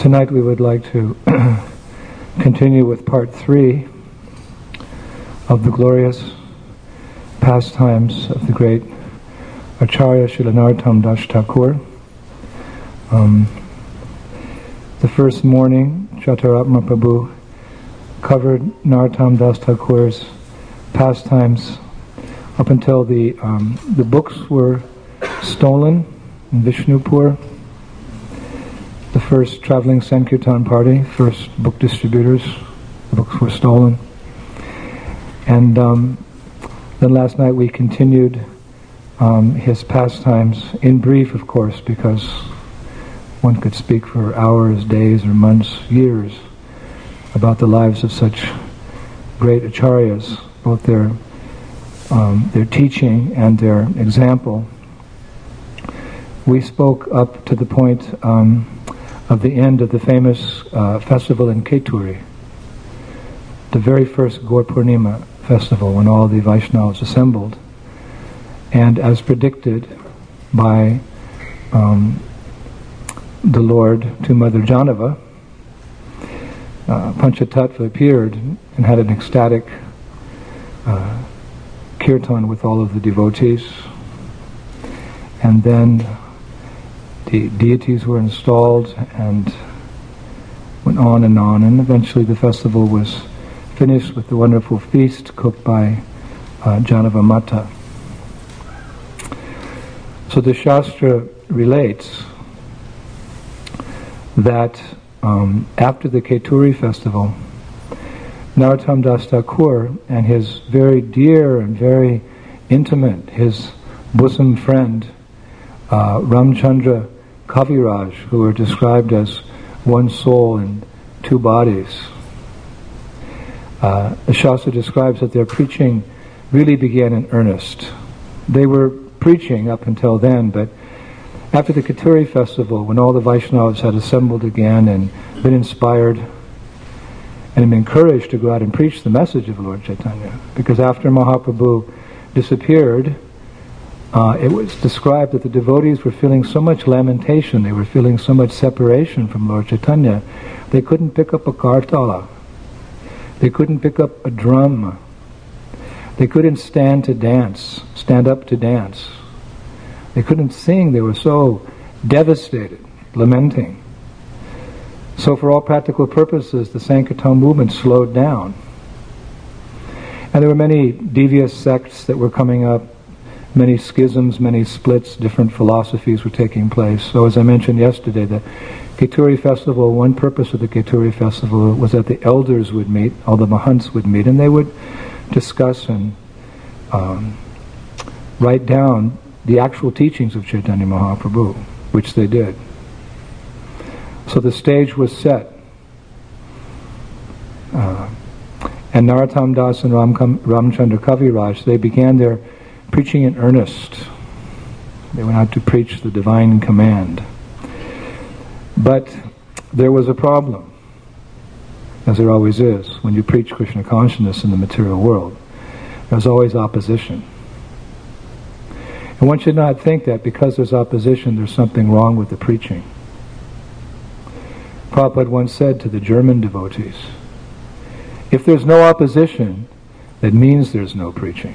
Tonight we would like to continue with part 3 of the glorious pastimes of the great Acharya Srila Narottam Das Thakur. The first morning, Chaturanga Prabhu covered Narottam Das Thakur's pastimes up until the books were stolen in Vishnupur. The first traveling Sankirtan party, first book distributors, the books were stolen. And then last night we continued his pastimes, in brief of course, because one could speak for hours, days, or months, years, about the lives of such great acharyas, both their teaching and their example. We spoke up to the point of the end of the famous festival in Keturi, the very first Gaur Purnima festival when all the Vaishnavas assembled. And as predicted by the Lord to Mother Janava, Panchatattva appeared and had an ecstatic kirtan with all of the devotees. And then the deities were installed and went on, and eventually the festival was finished with the wonderful feast cooked by Janava Mata. So the Shastra relates that after the Keturi festival, Narottam Das Thakur and his very dear and very intimate, his bosom friend, Ramchandra Kaviraj, who are described as one soul in two bodies. The Shastra describes that their preaching really began in earnest. They were preaching up until then, but after the Keturi festival, when all the Vaishnavas had assembled again and been inspired and been encouraged to go out and preach the message of Lord Chaitanya, because after Mahaprabhu disappeared, it was described that the devotees were feeling so much lamentation, they were feeling so much separation from Lord Chaitanya, they couldn't pick up a kartala, they couldn't pick up a drum, they couldn't stand up to dance, they couldn't sing, they were so devastated, lamenting. So for all practical purposes, the Sankirtan movement slowed down. And there were many devious sects that were coming up, many schisms, many splits, different philosophies were taking place. So as I mentioned yesterday, the Keturi festival, one purpose of the Keturi festival was that the elders would meet, all the Mahants would meet, and they would discuss and write down the actual teachings of Chaitanya Mahaprabhu, which they did. So the stage was set. And Narottam Das and Ramchandra Kaviraj, they began their preaching in earnest. They went out to preach the divine command. But there was a problem, as there always is, when you preach Krishna consciousness in the material world. There's always opposition. And one should not think that because there's opposition, there's something wrong with the preaching. Prabhupada once said to the German devotees, if there's no opposition, that means there's no preaching.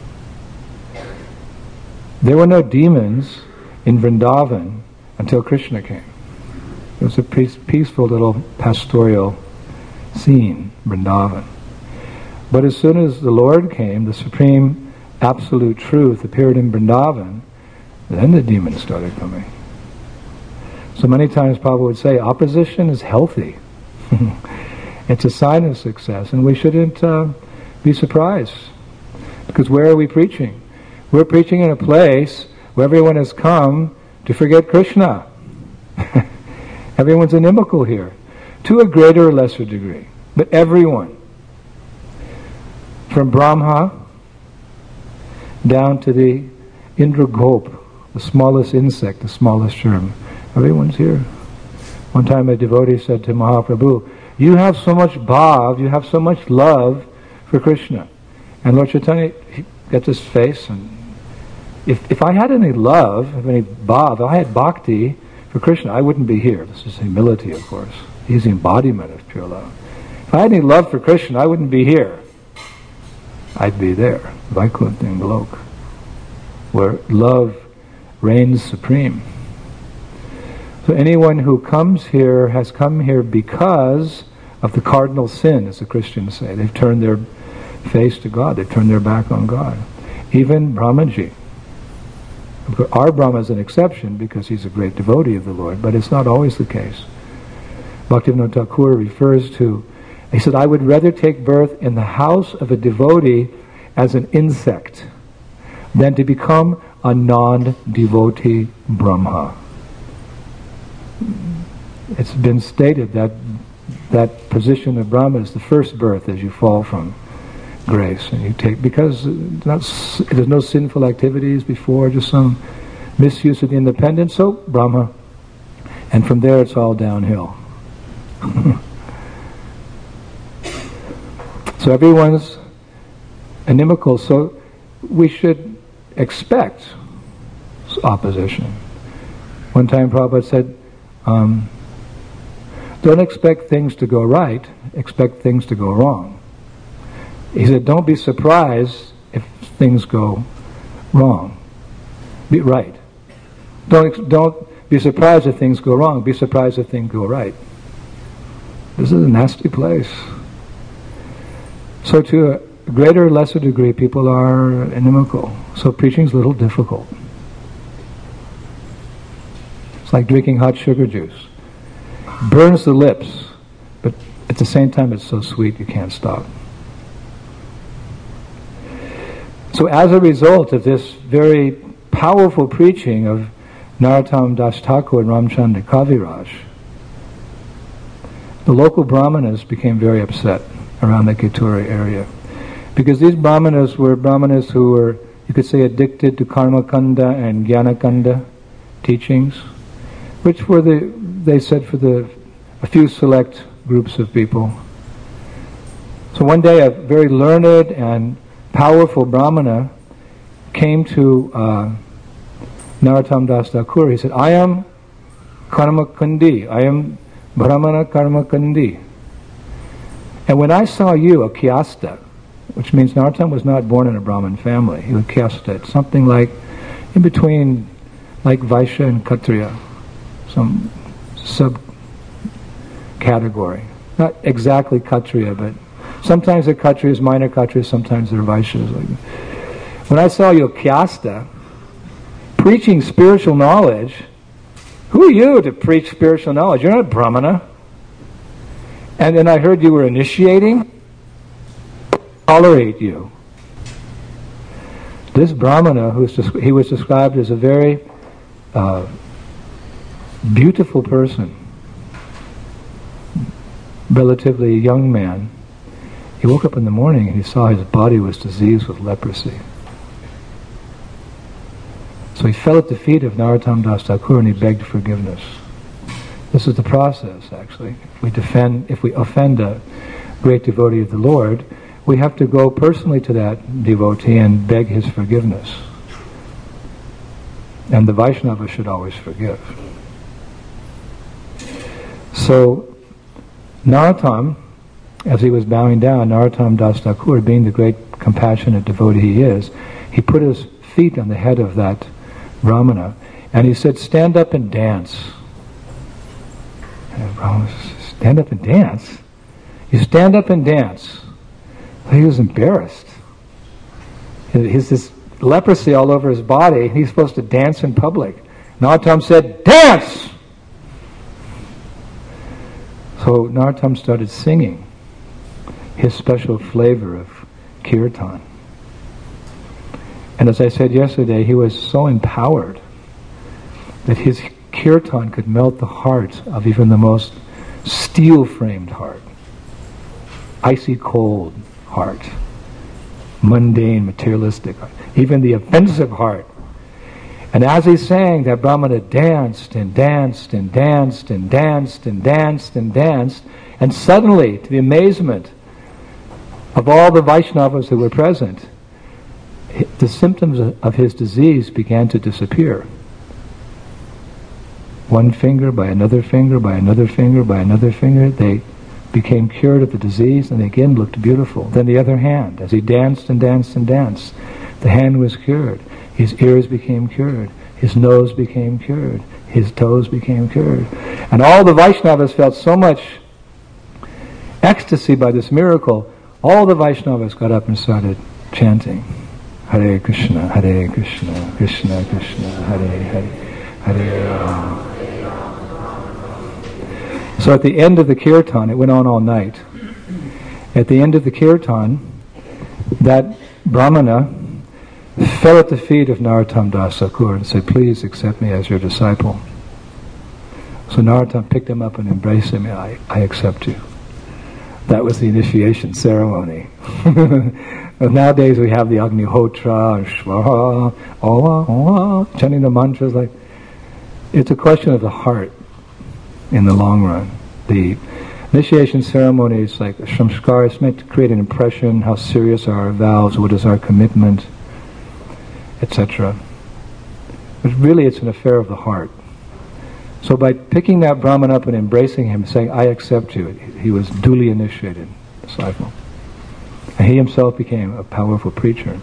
There were no demons in Vrindavan until Krishna came. It was a peaceful little pastoral scene, Vrindavan. But as soon as the Lord came, the supreme absolute truth appeared in Vrindavan, then the demons started coming. So many times Prabhupada would say, opposition is healthy. It's a sign of success, and we shouldn't be surprised. Because where are we preaching? We're preaching in a place where everyone has come to forget Krishna. Everyone's inimical here, to a greater or lesser degree. But everyone, from Brahma down to the Indragop, the smallest insect, the smallest germ, everyone's here. One time a devotee said to Mahaprabhu, you have so much bhav, you have so much love for Krishna. And Lord Chaitanya, he gets his face, and if I had any love, if any bhav, if I had bhakti for Krishna, I wouldn't be here. This is humility, of course. He's the embodiment of pure love. If I had any love for Krishna, I wouldn't be here. I'd be there, Vaikuntha and Golok, where love reigns supreme. So anyone who comes here has come here because of the cardinal sin, as the Christians say. They've turned their face to God. They've turned their back on God. Even Brahmaji. Our Brahma is an exception because he's a great devotee of the Lord, but it's not always the case. Bhaktivinoda Thakur refers to, he said, I would rather take birth in the house of a devotee as an insect than to become a non-devotee Brahma. It's been stated that that position of Brahma is the first birth as you fall from grace, and you take, because there's no sinful activities before, just some misuse of the independence, so Brahma, and from there it's all downhill. So everyone's inimical, so we should expect opposition. One time Prabhupada said, don't expect things to go right, expect things to go wrong. He said, don't be surprised if things go wrong. Be right. Don't be surprised if things go wrong, be surprised if things go right. This is a nasty place. So to a greater or lesser degree, people are inimical. So preaching is a little difficult. It's like drinking hot sugar juice. Burns the lips, but at the same time it's so sweet you can't stop. So as a result of this very powerful preaching of Narottam Das Thakur and Ramchandra Kaviraj, the local brahmanas became very upset around the Kituri area. Because these brahmanas were brahmanas who were, you could say, addicted to Karma Kanda and Jnana Kanda teachings, which were they said, for a few select groups of people. So one day a very learned and powerful brahmana came to Narottam Das Thakur. He said, I am Karma Kandi. I am Brahmana Karma Kandi. And when I saw you, a Kyasta, which means Narottam was not born in a Brahmin family, he was Kyasta. It's something like in between, like Vaishya and Kshatriya, some sub-category. Not exactly Kshatriya, but sometimes they're Kshatriyas, minor Kshatriyas, sometimes they're Vaishyas. When I saw you, Kyasta, preaching spiritual knowledge, who are you to preach spiritual knowledge? You're not Brahmana. And then I heard you were initiating. Tolerate you. This Brahmana, he was described as a very beautiful person, relatively young man. He woke up in the morning and he saw his body was diseased with leprosy. So he fell at the feet of Narottam Das Thakur and he begged forgiveness. This is the process, actually. If we offend a great devotee of the Lord, we have to go personally to that devotee and beg his forgiveness. And the Vaishnava should always forgive. So Narottam, as he was bowing down, Narottam Das Thakur, being the great compassionate devotee he is, he put his feet on the head of that Brahmana and he said, stand up and dance. And Brahmana said, stand up and dance? You stand up and dance. He was embarrassed. He's this leprosy all over his body. He's supposed to dance in public. Narottam said, dance! So Narottam started singing his special flavor of kirtan. And as I said yesterday, he was so empowered that his kirtan could melt the heart of even the most steel-framed heart, icy cold heart, mundane, materialistic heart, even the offensive heart. And as he sang, that Brahmana danced and danced and danced and danced and danced and danced, and suddenly, to the amazement of all the Vaishnavas who were present, the symptoms of his disease began to disappear. one finger by another finger by another finger by another finger. They became cured of the disease, and they again looked beautiful. Then the other hand, as he danced and danced and danced, the hand was cured. His ears became cured. His nose became cured. His toes became cured. And all the Vaishnavas felt so much ecstasy by this miracle. All the Vaishnavas got up and started chanting, Hare Krishna, Hare Krishna, Krishna Krishna, Hare Hare, Hare Rama. So at the end of the kirtan, it went on all night. At the end of the kirtan, that Brahmana fell at the feet of Narottam Das Thakur and said, please accept me as your disciple. So Narottam picked him up and embraced him. I accept you. That was the initiation ceremony. Nowadays we have the Agnihotra and Shvaha, chanting the mantras. Like, it's a question of the heart in the long run. The initiation ceremony is like a samskar. It's meant to create an impression, how serious are our vows, what is our commitment, etc. But really it's an affair of the heart. So by picking that Brahman up and embracing him, saying, I accept you, he was duly initiated disciple. And he himself became a powerful preacher.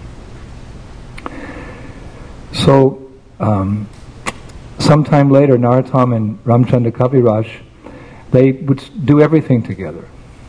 So, sometime later, Narottam and Ramchandra Kaviraj, they would do everything together.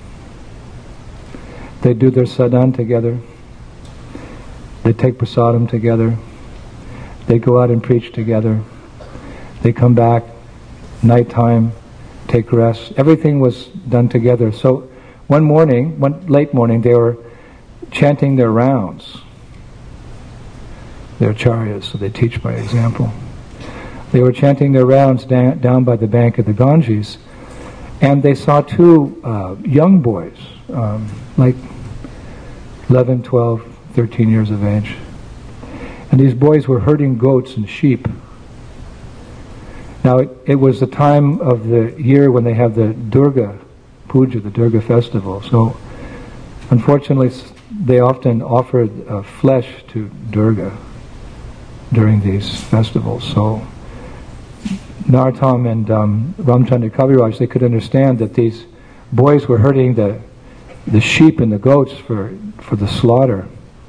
They'd do their sadhan together. They'd take prasadam together. They'd go out and preach together. They'd come back, nighttime, take rest. Everything was done together. So one late morning, they were chanting their rounds. They're acharyas, so they teach by example. They were chanting their rounds down by the bank of the Ganges, and they saw two young boys, like 11, 12, 13 years of age. And these boys were herding goats and sheep. Now, it was the time of the year when they have the Durga Puja, the Durga festival. So, unfortunately, they often offered flesh to Durga during these festivals. So, Narottam and Ramchandra Kaviraj, they could understand that these boys were herding the sheep and the goats for the slaughter.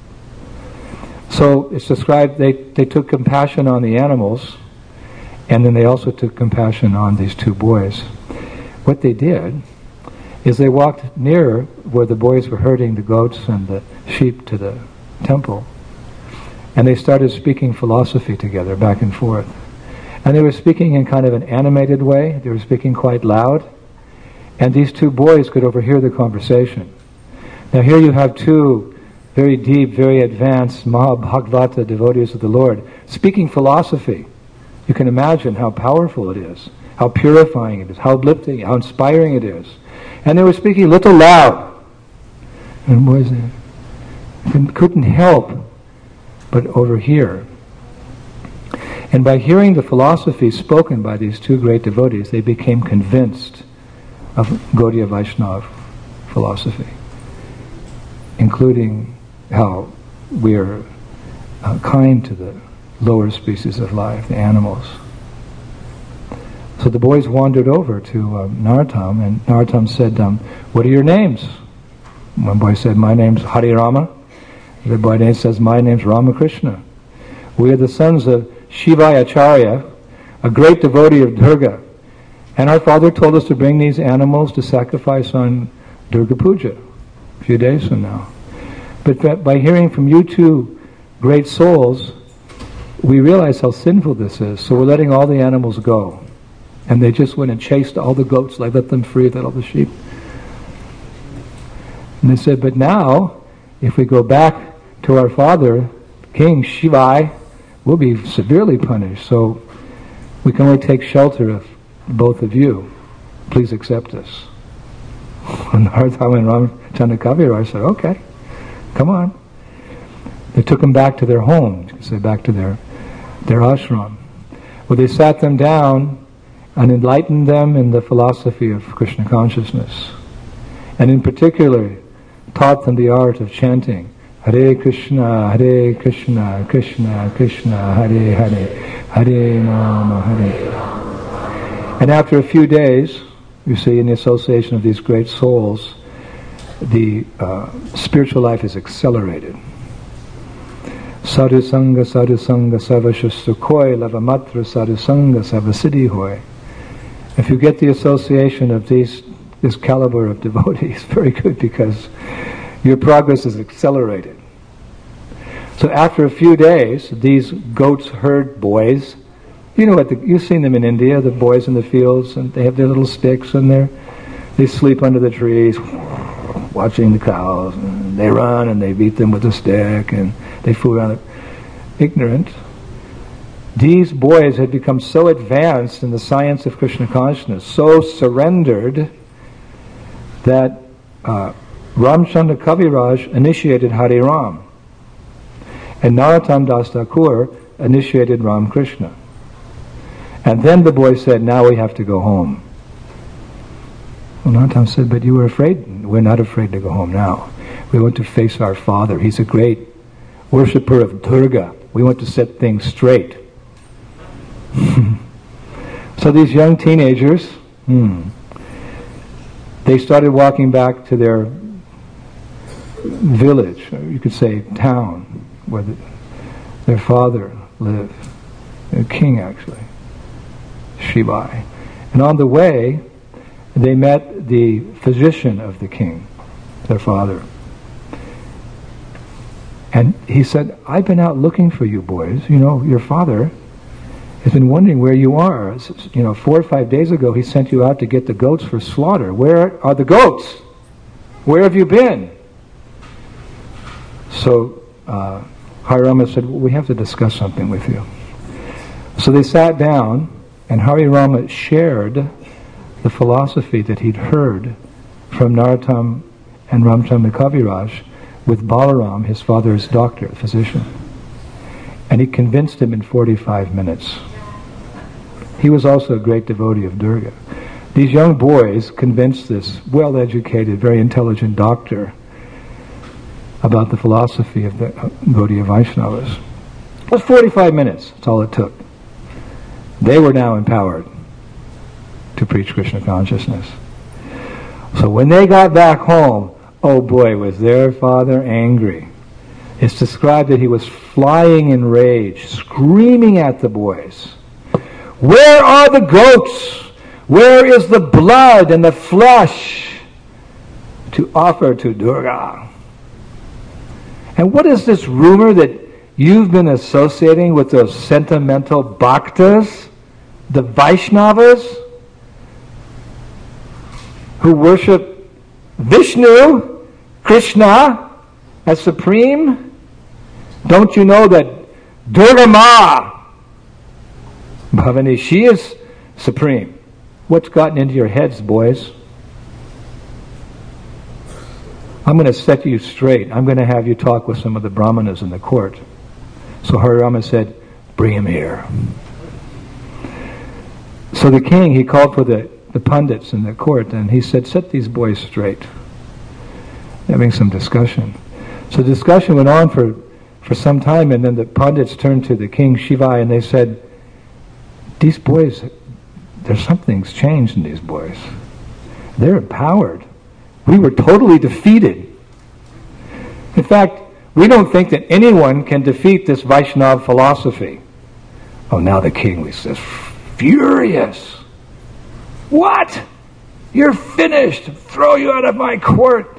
So it's described they took compassion on the animals, and then they also took compassion on these two boys. What they did is they walked near where the boys were herding the goats and the sheep to the temple, and they started speaking philosophy together, back and forth. And they were speaking in kind of an animated way. They were speaking quite loud, and these two boys could overhear the conversation. Now here you have two very deep, very advanced Mahabhagavata devotees of the Lord speaking philosophy. You can imagine how powerful it is, how purifying it is, how uplifting, how inspiring it is. And they were speaking a little loud. And boys couldn't help but overhear. And by hearing the philosophy spoken by these two great devotees, they became convinced of Gaudiya Vaishnava philosophy, including how we are kind to the lower species of life, the animals. So the boys wandered over to Narottam, and Narottam said, what are your names? One boy said, my name's Hari Rama. The boy says, my name's Ramakrishna. We are the sons of Shivaya Acharya, a great devotee of Durga. And our father told us to bring these animals to sacrifice on Durga Puja a few days from now. But by hearing from you two great souls, we realize how sinful this is. So we're letting all the animals go. And they just went and chased all the goats, like let them free, let all the sheep. And they said, but now, if we go back to our father, King Shivai, we'll be severely punished. So we can only take shelter of both of you. Please accept us. And Narottam and Ramchandra Kaviraj said, okay, come on. They took them back to their home, you could say back to their ashram, where they sat them down and enlightened them in the philosophy of Krishna consciousness. And in particular, taught them the art of chanting Hare Krishna, Krishna Krishna, Hare Hare, Hare Rama, Hare And after a few days, you see, in the association of these great souls, the spiritual life is accelerated. Sadhu Sangha Sarvashussukhoy Lavamatra Sadhu Sangha Sarvasiddhihoy. If you get the association of this caliber of devotees, very good, because your progress is accelerated. So after a few days, these goats herd boys, you know what, you've seen them in India, the boys in the fields, and they have their little sticks and they sleep under the trees, watching the cows, and they run and they beat them with a stick, and they fool around it. Ignorant. These boys had become so advanced in the science of Krishna consciousness, so surrendered, that Ramchandra Kaviraj initiated Hare Ram, and Narottam Das Thakur initiated Ram Krishna. And then the boy said, now we have to go home. Well, Narottam said, but you were afraid. We're not afraid to go home now. We want to face our father. He's a great worshipper of Durga. We want to set things straight. So these young teenagers, they started walking back to their village, or you could say town, where their father lived. A king, actually. Shibai. And on the way, they met the physician of the king, their father. And he said, I've been out looking for you boys. You know, your father has been wondering where you are. You know, 4 or 5 days ago he sent you out to get the goats for slaughter. Where are the goats? Where have you been? So Hari Rama said, well, we have to discuss something with you. So they sat down, and Hari Rama shared the philosophy that he'd heard from Narottam and Ramchandra Kaviraj with Balaram, his father's doctor, physician. And he convinced him in 45 minutes. He was also a great devotee of Durga. These young boys convinced this well-educated, very intelligent doctor about the philosophy of the Gaudiya Vaishnavas. It was 45 minutes, that's all it took. They were now empowered to preach Krishna consciousness. So when they got back home, oh boy, was their father angry. It's described that he was flying in rage, screaming at the boys. Where are the goats? Where is the blood and the flesh to offer to Durga? And what is this rumor that you've been associating with those sentimental bhaktas, the Vaishnavas, who worship Vishnu, Krishna, as supreme? Don't you know that Durga Ma, Bhavani, she is supreme? What's gotten into your heads, boys? I'm going to set you straight. I'm going to have you talk with some of the brahmanas in the court. So Hari Rama said, bring him here. So the king, he called for the pundits in the court, and he said, set these boys straight. Having some discussion. So the discussion went on for some time, and then the pundits turned to the king Shivai and they said, these boys, there's something's changed in these boys. They're empowered. We were totally defeated. In fact, we don't think that anyone can defeat this Vaishnava philosophy. Oh, now the king was just furious. What? You're finished. Throw you out of my court.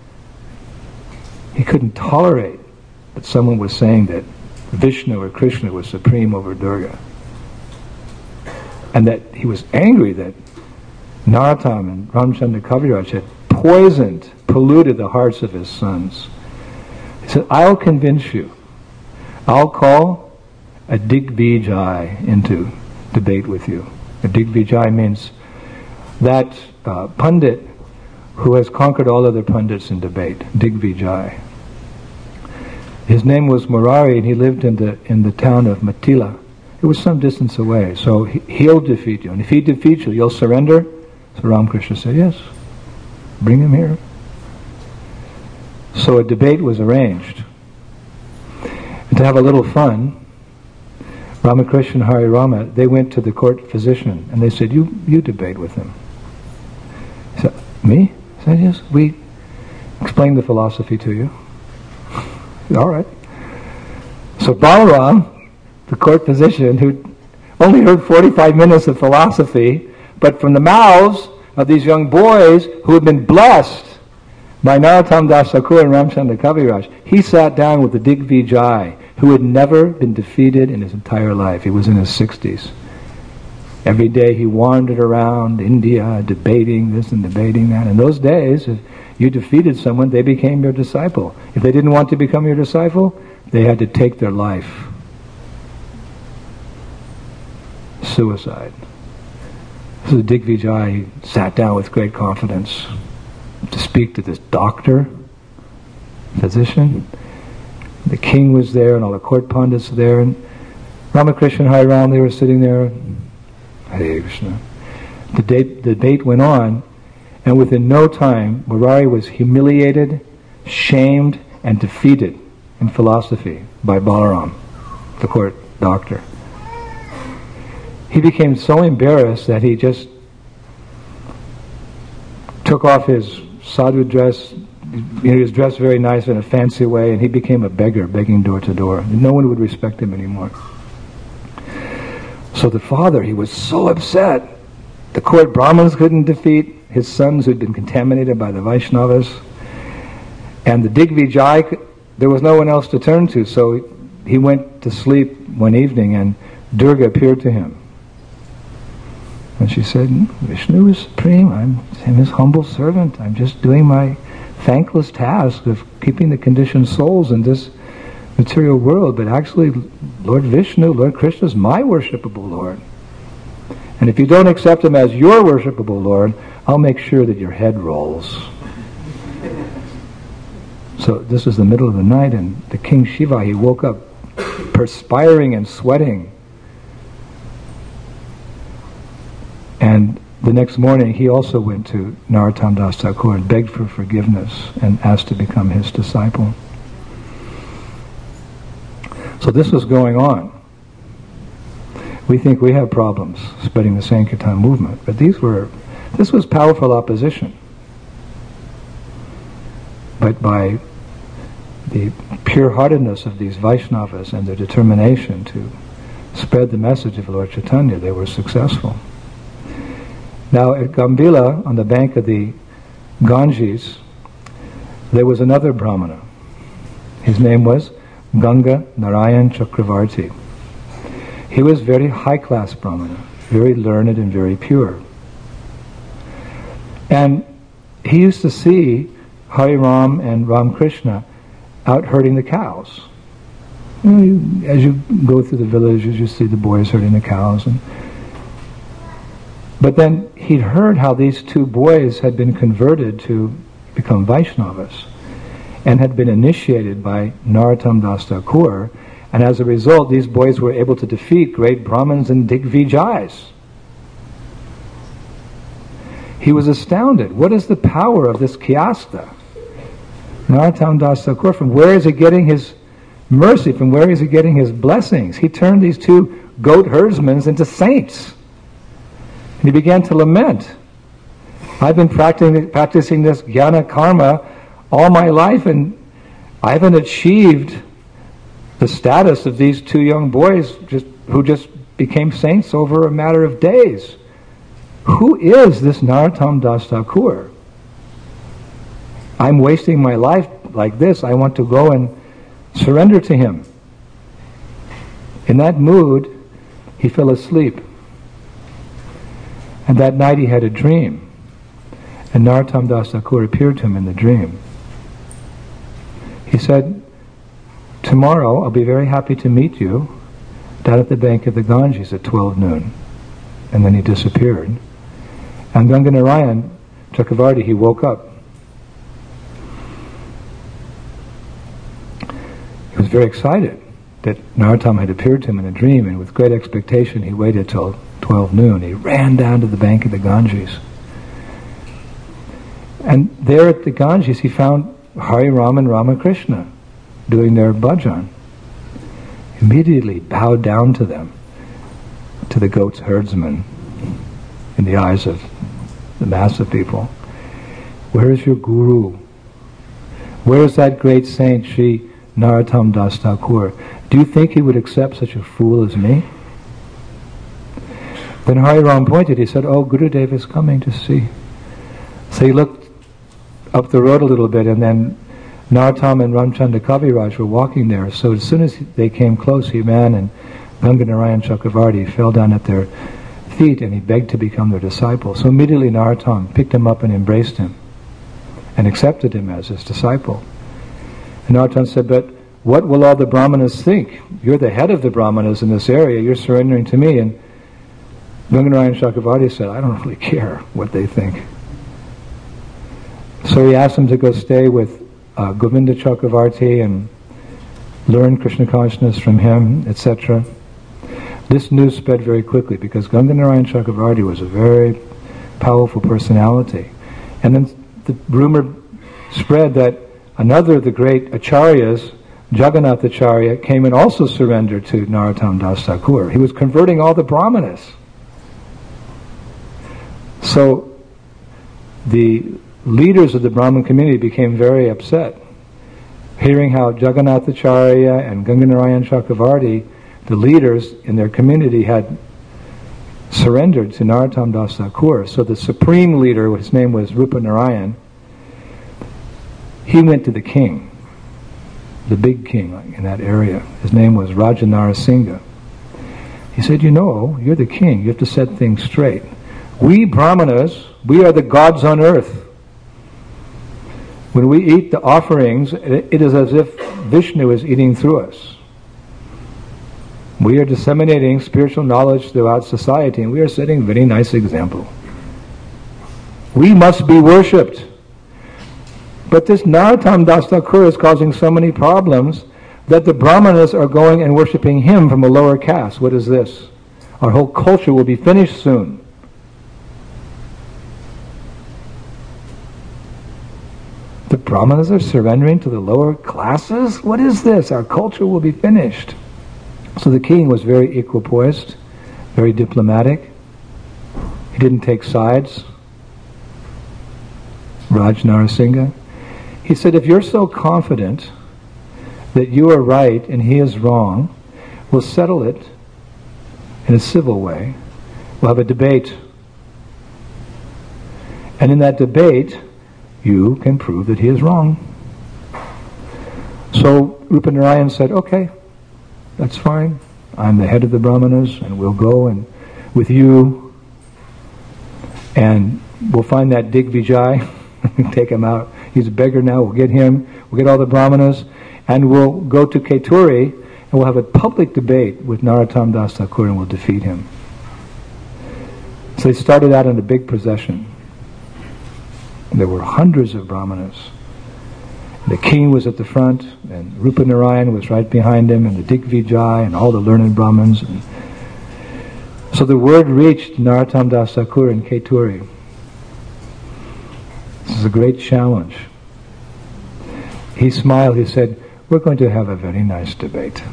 He couldn't tolerate that someone was saying that Vishnu or Krishna was supreme over Durga. And that he was angry that Narottam and Ramchandra Kaviraj had poisoned, polluted the hearts of his sons. He said, I'll convince you. I'll call a Digvijay into debate with you. A Digvijay means that pundit who has conquered all other pundits in debate. Digvijay. His name was Murari, and he lived in the town of Matila. It was some distance away, so he'll defeat you. And if he defeats you, you'll surrender? So Ramakrishna said, yes. Bring him here. So a debate was arranged. And to have a little fun, Ramakrishna and Hari Rama, they went to the court physician and they said, you debate with him. He said, me? He said, yes, we explained the philosophy to you. All right. So Balaram, the court physician, who only heard 45 minutes of philosophy, but from the mouths of these young boys who had been blessed by Narottam Das Thakur and Ramchandra Kaviraj, he sat down with the Digvijay, who had never been defeated in his entire life. He was in his 60s. Every day he wandered around India debating this and debating that. In those days, if you defeated someone, they became your disciple. If they didn't want to become your disciple, they had to take their life. Suicide. So the Digvijay sat down with great confidence to speak to this doctor, physician. The king was there and all the court pundits were there, and Ramakrishna and Hari Ram, they were sitting there. Hare Krishna. The debate went on, and within no time, Murari was humiliated, shamed, and defeated in philosophy by Balaram, the court doctor. He became so embarrassed that he just took off his sadhu dress. He was dressed very nice in a fancy way, and he became a beggar, begging door to door. No one would respect him anymore. So the father, he was so upset. The court Brahmins couldn't defeat his sons who'd been contaminated by the Vaishnavas. And the Digvijay, there was no one else to turn to, so he went to sleep one evening, and Durga appeared to him. And she said, Vishnu is supreme. I'm his humble servant. I'm just doing my thankless task of keeping the conditioned souls in this material world. But actually, Lord Vishnu, Lord Krishna is my worshipable Lord. And if you don't accept him as your worshipable Lord, I'll make sure that your head rolls. So this was the middle of the night, and the King Shiva, he woke up perspiring and sweating. And the next morning, he also went to Narottam Das Thakur and begged for forgiveness and asked to become his disciple. So this was going on. We think we have problems spreading the Sankirtan movement, but this was powerful opposition. But by the pure-heartedness of these Vaishnavas and their determination to spread the message of Lord Chaitanya, they were successful. Now at Gambhila, on the bank of the Ganges, there was another Brahmana. His name was Ganga Narayan Chakravarti. He was very high-class Brahmana, very learned and very pure. And he used to see Hari Ram and Ramakrishna out herding the cows. As you go through the villages, you see the boys herding the cows. But then he'd heard how these two boys had been converted to become Vaishnavas and had been initiated by Narottam Das Thakur, and as a result these boys were able to defeat great Brahmins and Digvijayas. He was astounded. What is the power of this Kyasta? Narottam Das Thakur, from where is he getting his mercy? From where is he getting his blessings? He turned these two goat herdsmen into saints. And he began to lament. I've been practicing this jnana karma all my life, and I haven't achieved the status of these two young boys who just became saints over a matter of days. Who is this Narottam Das Thakur? I'm wasting my life like this. I want to go and surrender to him. In that mood, he fell asleep. And that night he had a dream. And Narottam Das Thakur appeared to him in the dream. He said, tomorrow I'll be very happy to meet you down at the bank of the Ganges at 12 noon. And then he disappeared. And Ganga Narayan Chakravarti, he woke up. He was very excited that Narottam had appeared to him in a dream, and with great expectation he waited till 12 noon. He ran down to the bank of the Ganges. And there at the Ganges he found Hari Ram and Ramakrishna doing their bhajan. He immediately bowed down to them, to the goats herdsman, in the eyes of the mass of people. Where is your guru? Where is that great saint, Sri Narottam Das Thakur? Do you think he would accept such a fool as me? Then Hari Ram pointed, he said, oh, Gurudev is coming to see. So he looked up the road a little bit, and then Narottam and Ramchandra Kaviraj were walking there. So as soon as they came close, he ran, and Ganganarayan Chakravarti fell down at their feet, and he begged to become their disciple. So immediately Narottam picked him up and embraced him, and accepted him as his disciple. And Narottam said, but what will all the Brahmanas think? You're the head of the Brahmanas in this area, you're surrendering to me. And Ganganarayan Chakravarti said, I don't really care what they think. So he asked him to go stay with Govinda Chakravarti and learn Krishna consciousness from him, etc. This news spread very quickly because Ganganarayan Chakravarti was a very powerful personality. And then the rumor spread that another of the great acharyas, Jagannath Acharya, came and also surrendered to Narottam Das Thakur. He was converting all the Brahmanas. So the leaders of the Brahmin community became very upset, hearing how Jagannath Acharya and Ganganarayan Chakravarti, the leaders in their community, had surrendered to Narottam Das Thakur. So the supreme leader, his name was Rupa Narayan, he went to the king, the big king in that area. His name was Raja Narasingha. He said, you know, you're the king, you have to set things straight. We Brahmanas, we are the gods on earth. When we eat the offerings, it is as if Vishnu is eating through us. We are disseminating spiritual knowledge throughout society, and we are setting a very nice example. We must be worshipped. But this Narottam Das Thakur is causing so many problems that the Brahmanas are going and worshipping him from a lower caste. What is this? Our whole culture will be finished soon. The Brahmanas are surrendering to the lower classes? What is this? Our culture will be finished. So the king was very equipoised, very diplomatic. He didn't take sides. Raj Narasingha. He said, if you're so confident that you are right and he is wrong, we'll settle it in a civil way. We'll have a debate. And in that debate, you can prove that he is wrong. So Rupa Narayan said, okay, that's fine. I'm the head of the Brahmanas, and we'll go and with you, and we'll find that Digvijay, take him out. He's a beggar now. We'll get him. We'll get all the Brahmanas, and we'll go to Keturi, and we'll have a public debate with Narottam Das Thakur, and we'll defeat him. So they started out in a big procession. There were hundreds of Brahmanas. The king was at the front, and Rupa Narayan was right behind him, and the Digvijay, and all the learned Brahmins. And so the word reached Narottam Das Thakur in Keturi. This is a great challenge. He smiled, he said, we're going to have a very nice debate.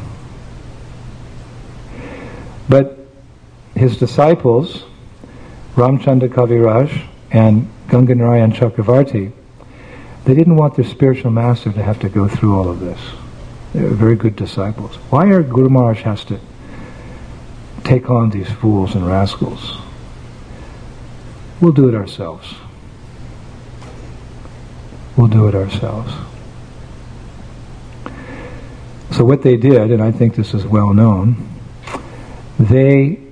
But his disciples, Ramchandra Kaviraj and Ganganarayan Chakravarti, they didn't want their spiritual master to have to go through all of this. They were very good disciples. Why are Guru Maharaj has to take on these fools and rascals? We'll do it ourselves. We'll do it ourselves. So what they did, and I think this is well known, they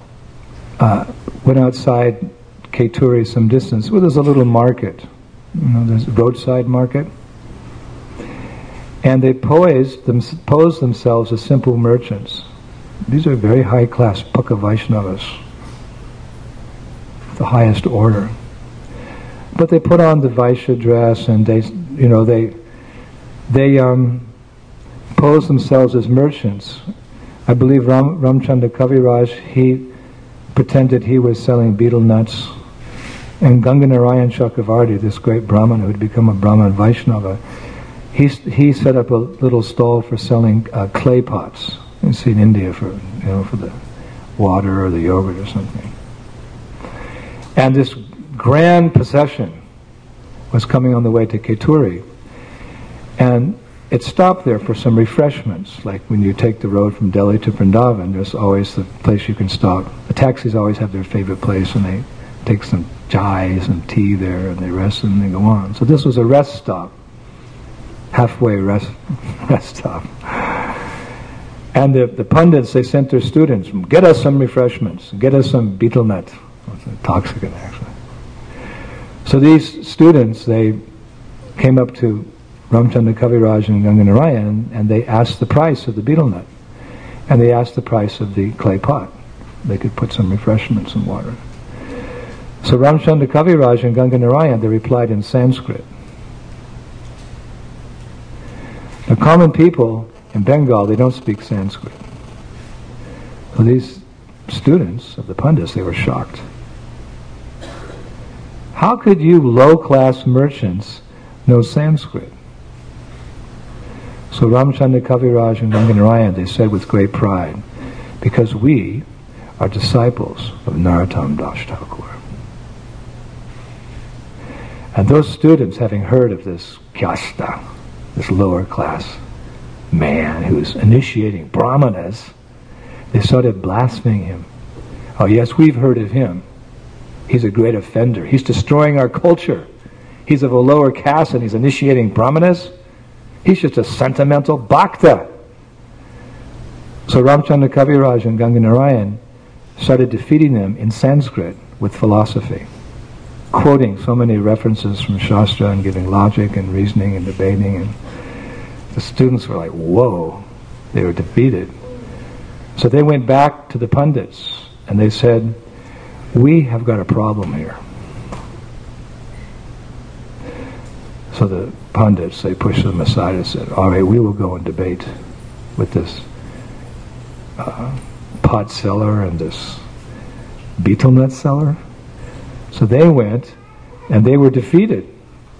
went outside Keturi some distance. Well, there's a little market. There's a roadside market. And they posed themselves as simple merchants. These are very high-class Pukka Vaishnavas, the highest order. But they put on the Vaishya dress, and they posed themselves as merchants. I believe Ramchandra Kaviraj, he pretended he was selling betel nuts. And Ganganarayan Chakravarti, this great Brahman who had become a Brahman Vaishnava, he set up a little stall for selling clay pots, You see in India for the water or the yogurt or something. And this grand procession was coming on the way to Keturi. And it stopped there for some refreshments. Like when you take the road from Delhi to Vrindavan, there's always the place you can stop. The taxis always have their favorite place, and they take some chai, some tea there, and they rest and they go on. So this was a rest stop. Halfway rest stop. And the pundits, they sent their students, get us some refreshments, get us some betel nut. It's intoxicant, actually. So these students, they came up to Ramchandra Kaviraj and Ganganarayan, and they asked the price of the betel nut. And they asked the price of the clay pot. They could put some refreshments and water. So Ramchandra Kaviraj and Ganganarayan, they replied in Sanskrit. The common people in Bengal, they don't speak Sanskrit. So these students of the Pandits, they were shocked. How could you low-class merchants know Sanskrit? So Ramchandra Kaviraj and Ganganarayan, they said with great pride, because we are disciples of Narottam Das Thakur. And those students, having heard of this Kyasta, this lower class man who's initiating brahmanas, they started blaspheming him. Oh yes, we've heard of him. He's a great offender. He's destroying our culture. He's of a lower caste and he's initiating brahmanas. He's just a sentimental bhakta. So Ramchandra Kaviraj and Ganganarayan started defeating them in Sanskrit with philosophy, quoting so many references from Shastra and giving logic and reasoning and debating, and the students were like, whoa, they were defeated. So they went back to the Pandits and they said, we have got a problem here. So the Pandits, they pushed them aside and said, all right, we will go and debate with this pot seller and this betel nut seller. So they went, and they were defeated.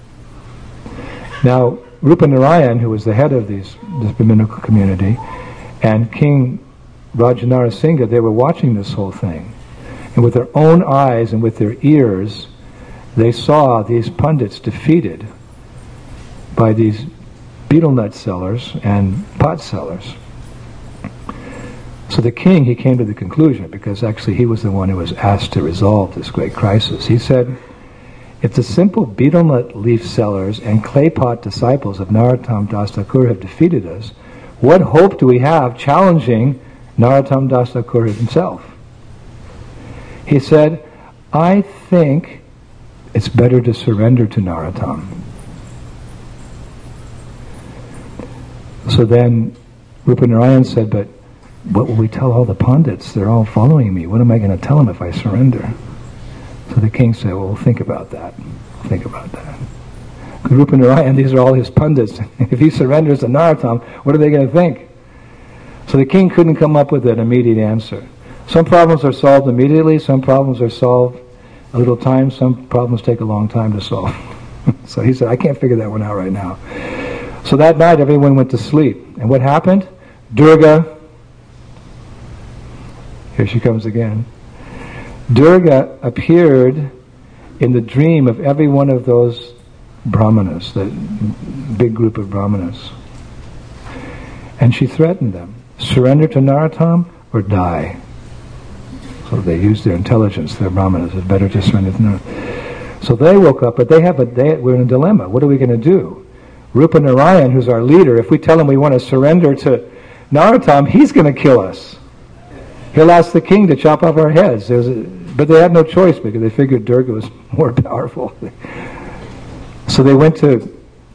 Now, Rupa Narayan, who was the head of this Brahminical community, and King Rajanarasingha, they were watching this whole thing. And with their own eyes and with their ears, they saw these pundits defeated by these betel nut sellers and pot sellers. So the king, he came to the conclusion, because actually he was the one who was asked to resolve this great crisis. He said, if the simple betel nut leaf sellers and clay pot disciples of Narottam Das Thakur have defeated us, what hope do we have challenging Narottam Das Thakur himself? He said, I think it's better to surrender to Narottam. So then Rupa Narayan said, but what will we tell all the Pandits? They're all following me. What am I going to tell them if I surrender? So the king said, well, think about that. Think about that. Rupa Narayan, these are all his Pandits. If he surrenders to Narottam, what are they going to think? So the king couldn't come up with an immediate answer. Some problems are solved immediately, some problems are solved a little time, some problems take a long time to solve. So he said, I can't figure that one out right now. So that night everyone went to sleep. And what happened? Durga, here she comes again. Durga appeared in the dream of every one of those brahmanas, the big group of brahmanas. And she threatened them, surrender to Narottam or die. So they used their intelligence, their brahmanas, it's better to surrender to Narottam. So they woke up, but we're in a dilemma. What are we going to do? Rupa Narayan, who's our leader, if we tell him we want to surrender to Narottam, he's going to kill us. He'll ask the king to chop off our heads. But they had no choice because they figured Durga was more powerful. So they went to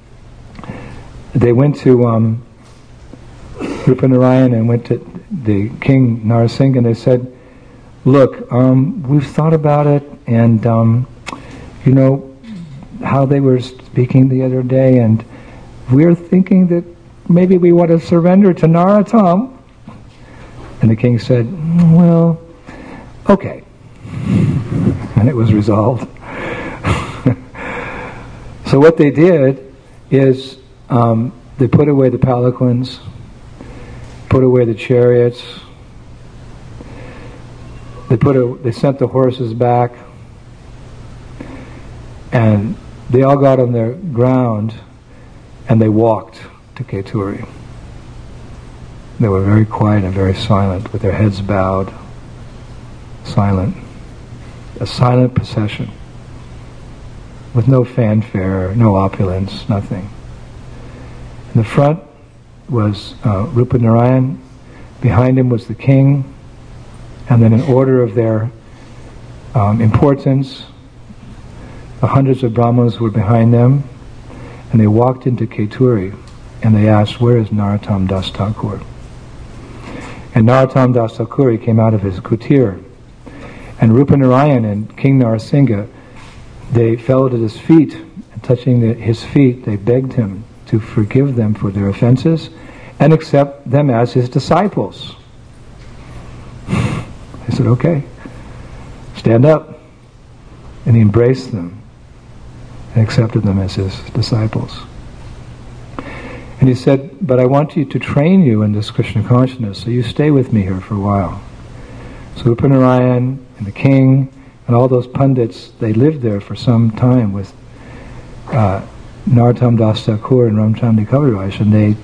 Rupa Narayan and went to the king Narasingha, and they said, look, we've thought about it, and you know how they were speaking the other day, and we're thinking that maybe we want to surrender to Narottam. And the king said, well, okay. And it was resolved. So what they did is they put away the palanquins, put away the chariots. They sent the horses back, and they all got on their ground, and they walked to Kaituri. They were very quiet and very silent, with their heads bowed, silent. A silent procession, with no fanfare, no opulence, nothing. In the front was Rupa Narayan. Behind him was the king. And then in order of their importance, the hundreds of Brahmanas were behind them. And they walked into Kaituri, and they asked, "Where is Narottam Das Thakur?" And Narottam Das Thakur came out of his kutir. And Rupa Narayan and King Narasingha, they fell at his feet, and touching his feet, they begged him to forgive them for their offenses and accept them as his disciples. He said, "Okay, stand up." And he embraced them and accepted them as his disciples. And he said, "But I want you to train you in this Krishna consciousness, so you stay with me here for a while." So Rupa Narayan and the king and all those pundits, they lived there for some time with Narottam Das Thakur and Ramchandra Kaviraj, and they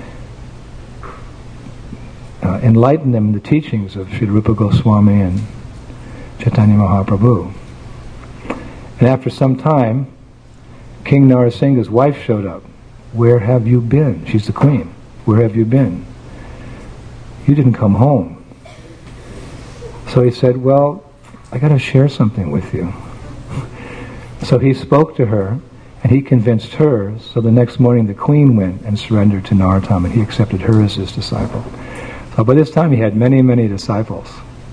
enlightened them in the teachings of Srila Rupa Goswami and Chaitanya Mahaprabhu. And after some time, King Narasingha's wife showed up. "Where have you been?" She's the queen. "Where have you been? You didn't come home." So he said, "Well, I got to share something with you." So he spoke to her, and he convinced her. So the next morning the queen went and surrendered to Narottam, and he accepted her as his disciple. So by this time he had many, many disciples.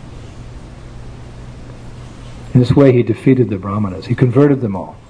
In this way he defeated the Brahmanas. He converted them all.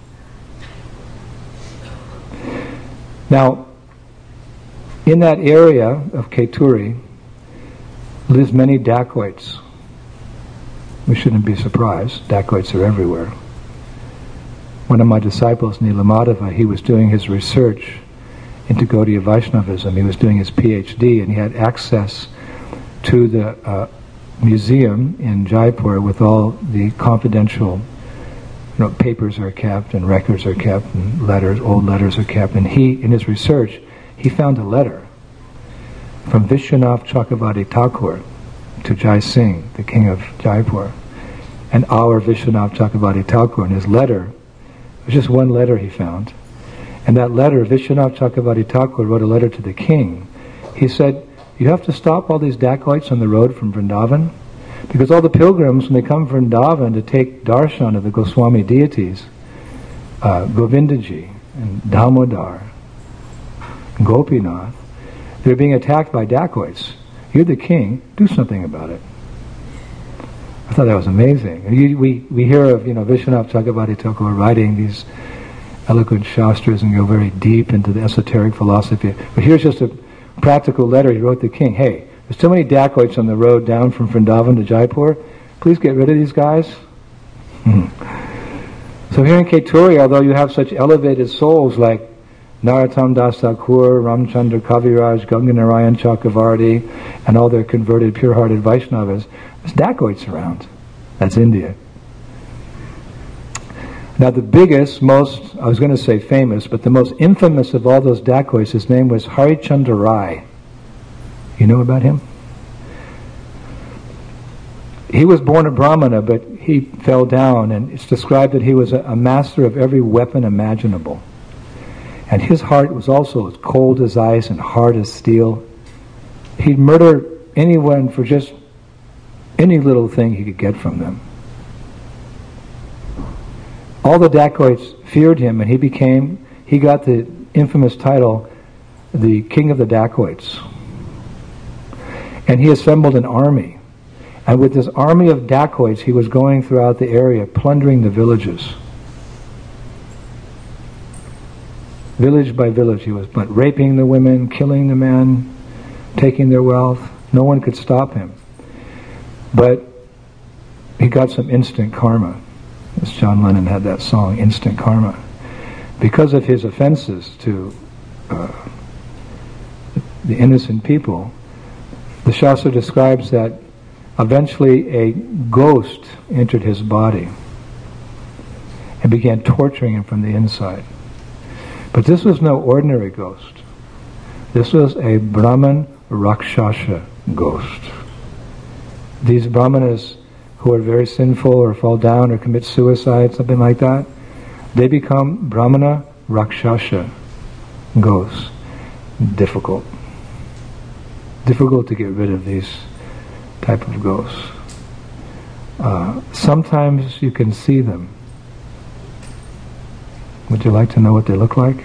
Now, in that area of Kaituri lives many dacoits. We shouldn't be surprised. Dacoits are everywhere. One of my disciples, Nilamadeva, he was doing his research into Gaudiya Vaishnavism. He was doing his PhD, and he had access to the museum in Jaipur with all the confidential papers are kept and records are kept and letters, old letters are kept. And he, in his research, he found a letter from Vishwanath Chakravarti Thakur to Jai Singh, the king of Jaipur. And our Vishwanath Chakravarti Thakur, in his letter, it was just one letter he found. And that letter, Vishwanath Chakravarti Thakur wrote a letter to the king. He said, "You have to stop all these dacoits on the road from Vrindavan, because all the pilgrims, when they come from Vrindavan to take darshan of the Goswami deities, Govindaji and Damodar and Gopinath, they're being attacked by dacoits. You're the king, do something about it." I thought that was amazing. We hear of Vishwanath Chakravarti Thakur writing these eloquent shastras and go very deep into the esoteric philosophy. But here's just a practical letter he wrote the king. "Hey, there's too many dacoits on the road down from Vrindavan to Jaipur. Please get rid of these guys." So here in Kaituri, although you have such elevated souls like Narottam Das Thakur, Ramchandra Kaviraj, Ganga Narayan Chakravarti, and all their converted, pure-hearted Vaishnavas, there's dacoits around. That's India. Now the biggest, most, I was going to say famous, but the most infamous of all those dacoits, his name was Harichandra Rai. You know about him? He was born a Brahmana, but he fell down, and it's described that he was a master of every weapon imaginable. And his heart was also as cold as ice and hard as steel. He'd murder anyone for just any little thing he could get from them. All the dacoits feared him, and he got the infamous title, the King of the Dacoits. And he assembled an army. And with this army of dacoits, he was going throughout the area, plundering the villages. Village by village, he was raping the women, killing the men, taking their wealth. No one could stop him. But he got some instant karma. As John Lennon had that song, Instant Karma. Because of his offenses to the innocent people, The Shastra describes that eventually a ghost entered his body and began torturing him from the inside. But this was no ordinary ghost. This was a Brahman Rakshasa ghost. These Brahmanas who are very sinful or fall down or commit suicide, something like that, they become Brahmana Rakshasa ghosts. Difficult to get rid of these type of ghosts. Sometimes you can see them. Would you like to know what they look like?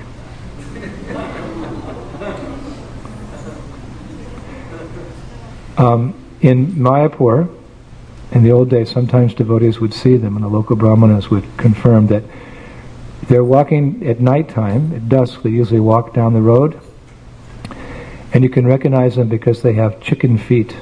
In Mayapur, in the old days, sometimes devotees would see them, and the local brahmanas would confirm that they're walking at nighttime, at dusk. They usually walk down the road, and you can recognize them because they have chicken feet.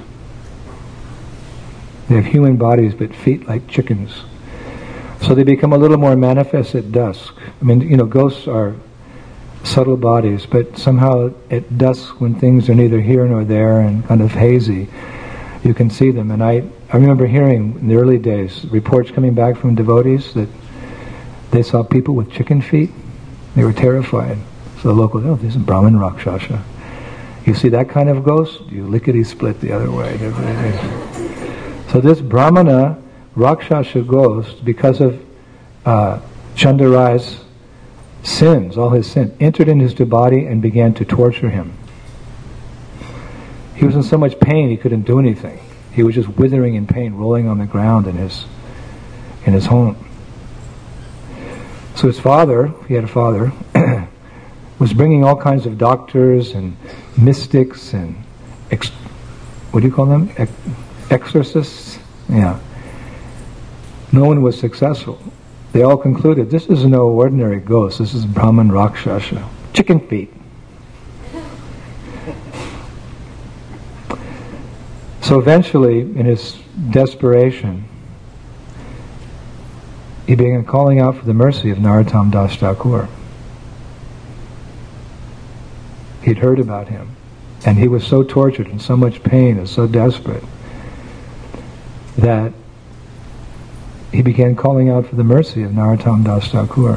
They have human bodies, but feet like chickens. So they become a little more manifest at dusk. I mean, ghosts are subtle bodies, but somehow at dusk, when things are neither here nor there and kind of hazy, you can see them. And I remember hearing in the early days reports coming back from devotees that they saw people with chicken feet. They were terrified. So the local, this is Brahman Rakshasa. You see that kind of ghost, you lickety-split the other way. So this Brahmana Rakshasa ghost, because of Chandarai's sins, all his sin, entered into his body and began to torture him. He was in so much pain he couldn't do anything. He was just withering in pain, rolling on the ground in his home. So his father, he had a father, was bringing all kinds of doctors and mystics and what do you call them? Exorcists? Yeah. No one was successful. They all concluded, this is no ordinary ghost, this is Brahman Rakshasa. Chicken feet. So eventually, in his desperation, he began calling out for the mercy of Narottam Das Thakur. He'd heard about him, and he was so tortured in so much pain and so desperate that he began calling out for the mercy of Narottam Das Thakur.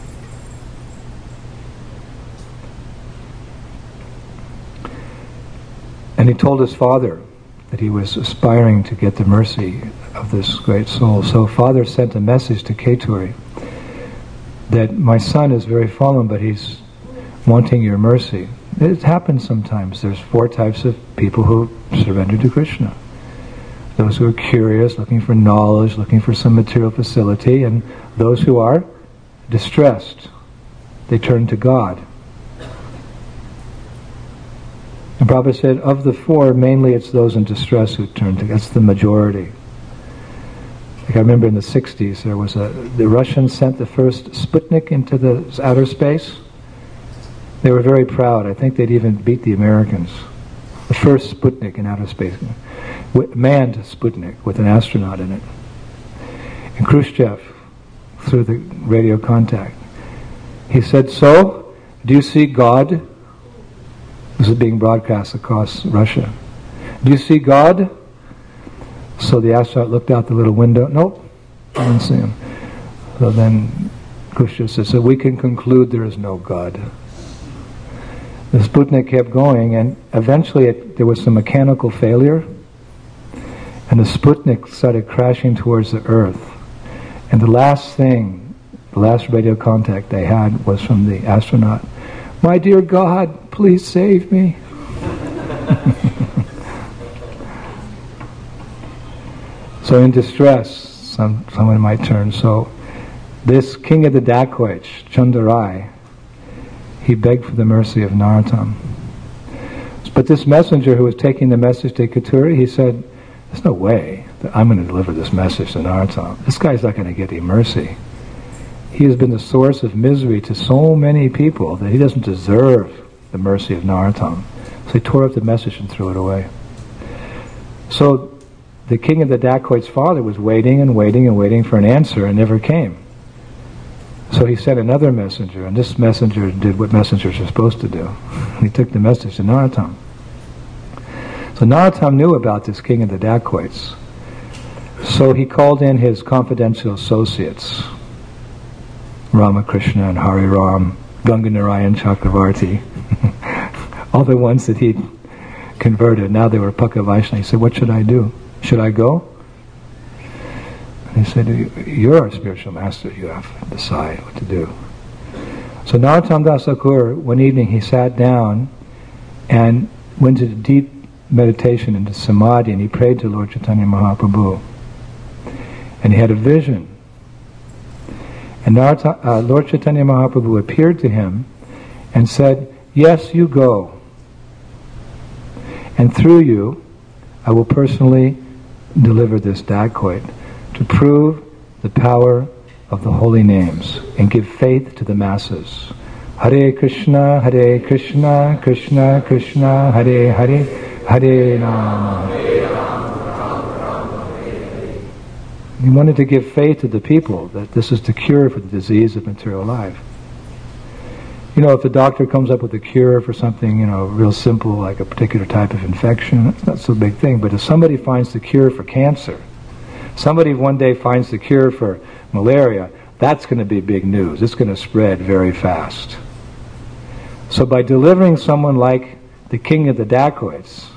And he told his father that he was aspiring to get the mercy of this great soul. So father sent a message to Keturi that my son is very fallen, but he's wanting your mercy. It happens sometimes. There's 4 types of people who surrender to Krishna. Those who are curious, looking for knowledge, looking for some material facility, and those who are distressed. They turn to God. And Prabhupada said, of the 4, mainly it's those in distress who turn to God. That's the majority. Like I remember in the 60s, there was the Russians sent the first Sputnik into the outer space. They were very proud. I think they'd even beat the Americans. The first Sputnik in outer space. Manned Sputnik with an astronaut in it. And Khrushchev, through the radio contact, he said, so, do you see God? This is being broadcast across Russia. Do you see God? So the astronaut looked out the little window. Nope, I didn't see him. So then Khrushchev said, so we can conclude there is no God. The Sputnik kept going, and eventually there was some mechanical failure, and the Sputnik started crashing towards the Earth. And the last radio contact they had was from the astronaut. My dear God, please save me. So in distress, someone might turn. So this king of the Dacoits, Chandarai, he begged for the mercy of Narottam. But this messenger who was taking the message to Keturi, he said, there's no way that I'm going to deliver this message to Narottam. This guy's not going to get any mercy. He has been the source of misery to so many people that he doesn't deserve the mercy of Narottam. So he tore up the message and threw it away. So the king of the Dacoits' father was waiting and waiting and waiting for an answer and never came. So he sent another messenger, and this messenger did what messengers are supposed to do. He took the message to Narottam. So Narottam knew about this king of the dacoits. So he called in his confidential associates, Ramakrishna and Hari Ram, Ganganarayan Chakravarti, all the ones that he'd converted. Now they were Pakka Vaishnava. He said, what should I do? Should I go? And he said, you're our spiritual master. You have to decide what to do. So Narottam Das Thakur, one evening he sat down and went into deep meditation, into samadhi, and he prayed to Lord Chaitanya Mahaprabhu. And he had a vision. And Lord Chaitanya Mahaprabhu appeared to him and said, yes, you go. And through you, I will personally deliver this dacoit to prove the power of the holy names and give faith to the masses. Hare Krishna, Krishna Krishna, Hare Hare, Hare Rama. He wanted to give faith to the people that this is the cure for the disease of material life. You know, if the doctor comes up with a cure for something, real simple, like a particular type of infection, that's not so big thing. But if somebody finds the cure for cancer, somebody one day finds the cure for malaria, that's going to be big news. It's going to spread very fast. So by delivering someone like the king of the dacoits,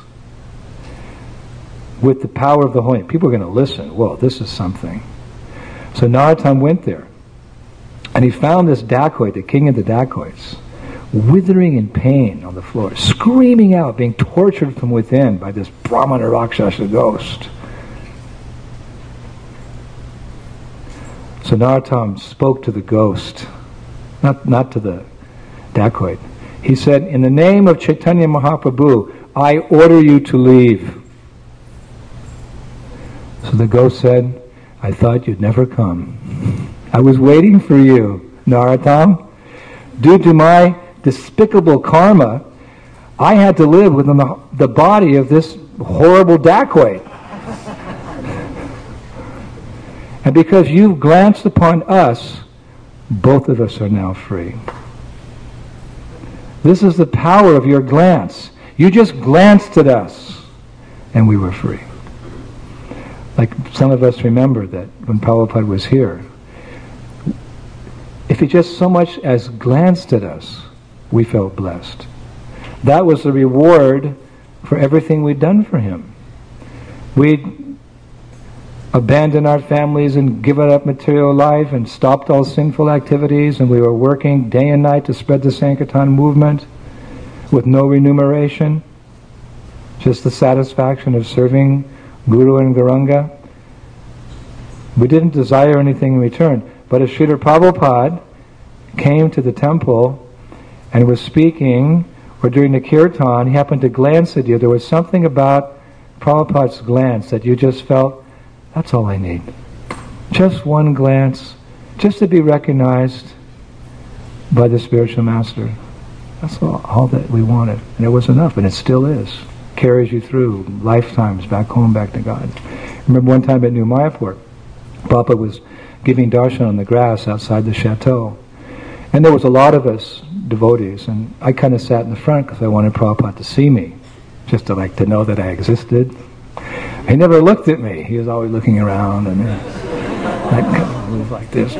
with the power of the holy, people are going to listen. Whoa, this is something. So Narottam went there. And he found this dacoit, the king of the dacoits, withering in pain on the floor, screaming out, being tortured from within by this Brahmana Rakshasa ghost. So Narottam spoke to the ghost, not to the dacoit. He said, in the name of Chaitanya Mahaprabhu, I order you to leave. So the ghost said, I thought you'd never come. I was waiting for you, Narottam. Due to my despicable karma, I had to live within the body of this horrible dacoit. And because you've glanced upon us, both of us are now free. This is the power of your glance. You just glanced at us, and we were free. Like some of us remember that when Prabhupada was here, if he just so much as glanced at us, we felt blessed. That was the reward for everything we'd done for him. We'd abandoned our families and given up material life and stopped all sinful activities, and we were working day and night to spread the Sankirtan movement with no remuneration, just the satisfaction of serving Guru and Gauranga. We didn't desire anything in return. But if Srila Prabhupada came to the temple and was speaking, or during the kirtan, he happened to glance at you, there was something about Prabhupada's glance that you just felt, that's all I need. Just one glance, just to be recognized by the spiritual master. That's all that we wanted. And it was enough, and it still is. Carries you through lifetimes, back home, back to God. I remember one time at New Mayapur, Prabhupada was giving darshan on the grass outside the chateau. And there was a lot of us devotees, and I kind of sat in the front because I wanted Prabhupada to see me, just to know that I existed. He never looked at me. He was always looking around, and I'd kind of move like this.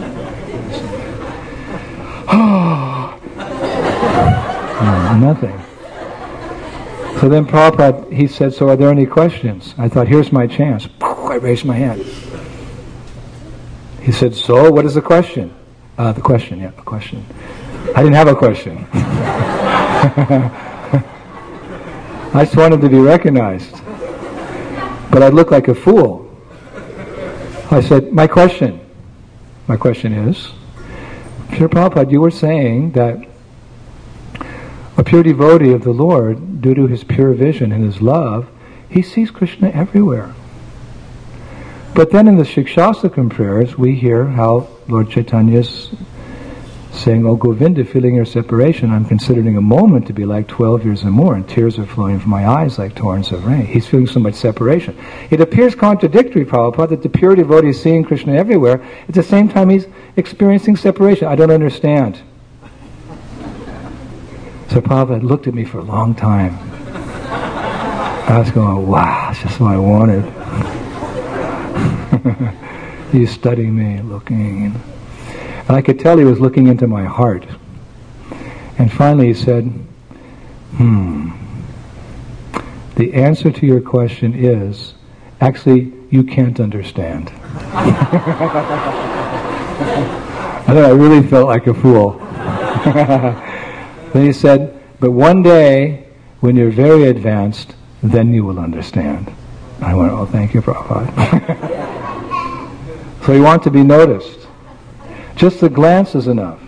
Nothing. So then Prabhupada, he said, so are there any questions? I thought, here's my chance. I raised my hand. He said, so what is the question? The question. I didn't have a question. I just wanted to be recognized. But I looked like a fool. I said, my question is, Srila Prabhupada, you were saying that a pure devotee of the Lord, due to his pure vision and his love, he sees Krishna everywhere. But then in the Shikshastakam prayers, we hear how Lord Chaitanya is saying, "O Govinda, feeling your separation, I'm considering a moment to be like 12 years or more, and tears are flowing from my eyes like torrents of rain." He's feeling so much separation. It appears contradictory, Prabhupada, that the pure devotee is seeing Krishna everywhere. At the same time, he's experiencing separation. I don't understand. So Prabhupada looked at me for a long time. I was going, wow, that's just what I wanted. He's studying me, looking. And I could tell he was looking into my heart. And finally he said, the answer to your question is, actually, you can't understand. And then I really felt like a fool. Then he said, but one day, when you're very advanced, then you will understand. I went, oh, thank you, Prabhupada. So you want to be noticed. Just a glance is enough.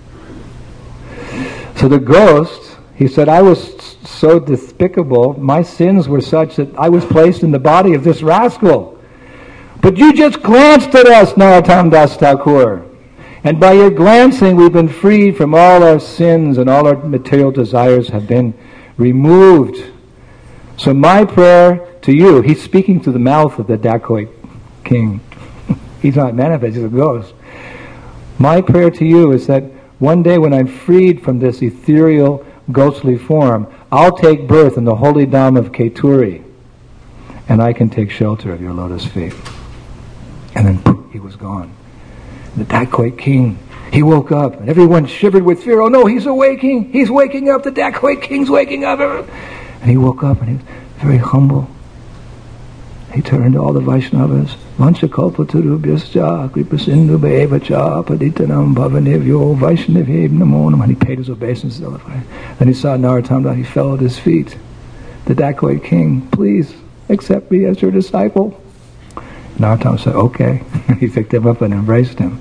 So the ghost, he said, I was so despicable, my sins were such that I was placed in the body of this rascal. But you just glanced at us, Narottam Das Thakur. And by your glancing, we've been freed from all our sins, and all our material desires have been removed. So my prayer to you, he's speaking to the mouth of the dacoit king. He's not manifest, he's a ghost. My prayer to you is that one day when I'm freed from this ethereal, ghostly form, I'll take birth in the holy Dham of Keturi, and I can take shelter of your lotus feet. And then poof, he was gone. The dacoit king, he woke up, and everyone shivered with fear. Oh no, he's awaking! He's waking up! The dacoit king's waking up! And he woke up, and he was very humble. He turned to all the Vaishnavas. Vanchakalpatarubhyascha kripasindhu bhaevacha paditanam bhavanevyo Vaishnavyev namo namah. And he paid his obeisance. Then he saw Narottam Das. He fell at his feet. The dacoit king, please accept me as your disciple. Narottam said, okay. He picked him up and embraced him.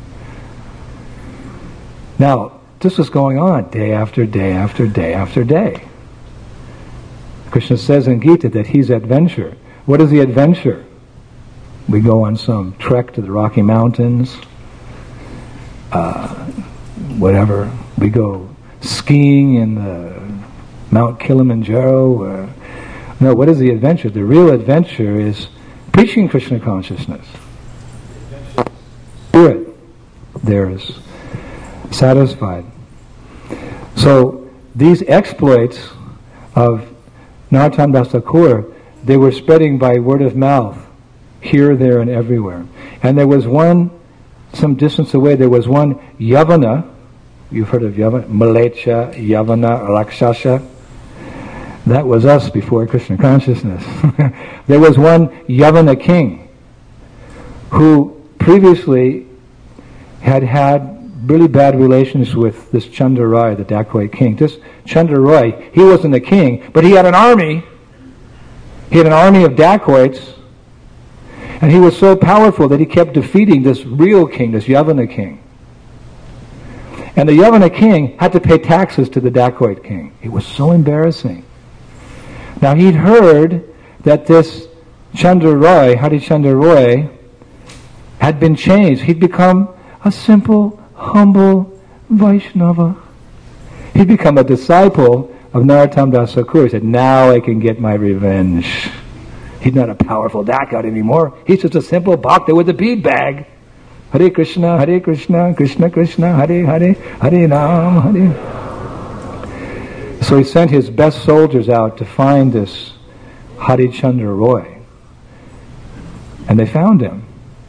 Now, this was going on day after day after day after day. Krishna says in Gita that he's adventure. What is the adventure? We go on some trek to the Rocky Mountains, whatever. We go skiing in the Mount Kilimanjaro. No, what is the adventure? The real adventure is preaching Krishna consciousness. Spirit there is satisfied. So these exploits of Narottam Das Thakur, they were spreading by word of mouth, here, there, and everywhere. And there was one, some distance away, there was one Yavana, you've heard of Yavana, Malecha, Yavana, Rakshasa. That was us before Krishna consciousness. There was one Yavana king who previously had really bad relations with this Chandarai, the dacoit king. This Chandarai, he wasn't the king, but he had an army. He had an army of dacoits, and he was so powerful that he kept defeating this real king, this Yavana king. And the Yavana king had to pay taxes to the dacoit king. It was so embarrassing. Now he'd heard that this Chandarai, Harichandra Roy, had been changed. He'd become a simple, humble Vaishnava. He'd become a disciple of Narottam Das Thakur. He said, now I can get my revenge. He's not a powerful dacoit anymore. He's just a simple bhakta with a bead bag. Hare Krishna, Krishna Krishna, Hare Hare, Hare Ram, Hare. So he sent his best soldiers out to find this Harichandra Roy. And they found him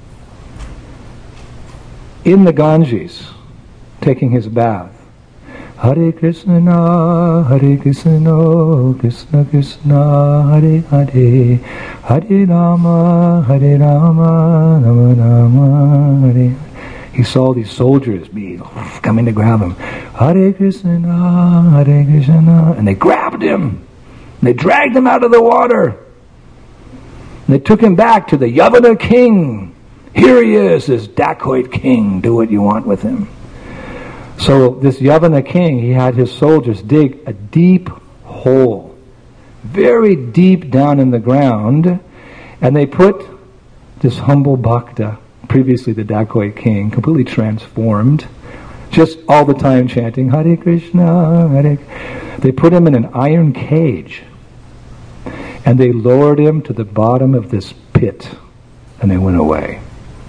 in the Ganges, taking his bath. Hare Krishna, Krishna Krishna, Hare Hare, Hare Rama, Rama Rama, Hare. He saw these soldiers coming to grab him. Hare Krishna, and they grabbed him. They dragged him out of the water. And they took him back to the Yavana king. Here he is, this dacoit king. Do what you want with him. So this Yavana king, he had his soldiers dig a deep hole, very deep down in the ground, and they put this humble bhakta, previously the dacoit king, completely transformed, just all the time chanting Hare Krishna, Hare. They put him in an iron cage, and they lowered him to the bottom of this pit, and they went away.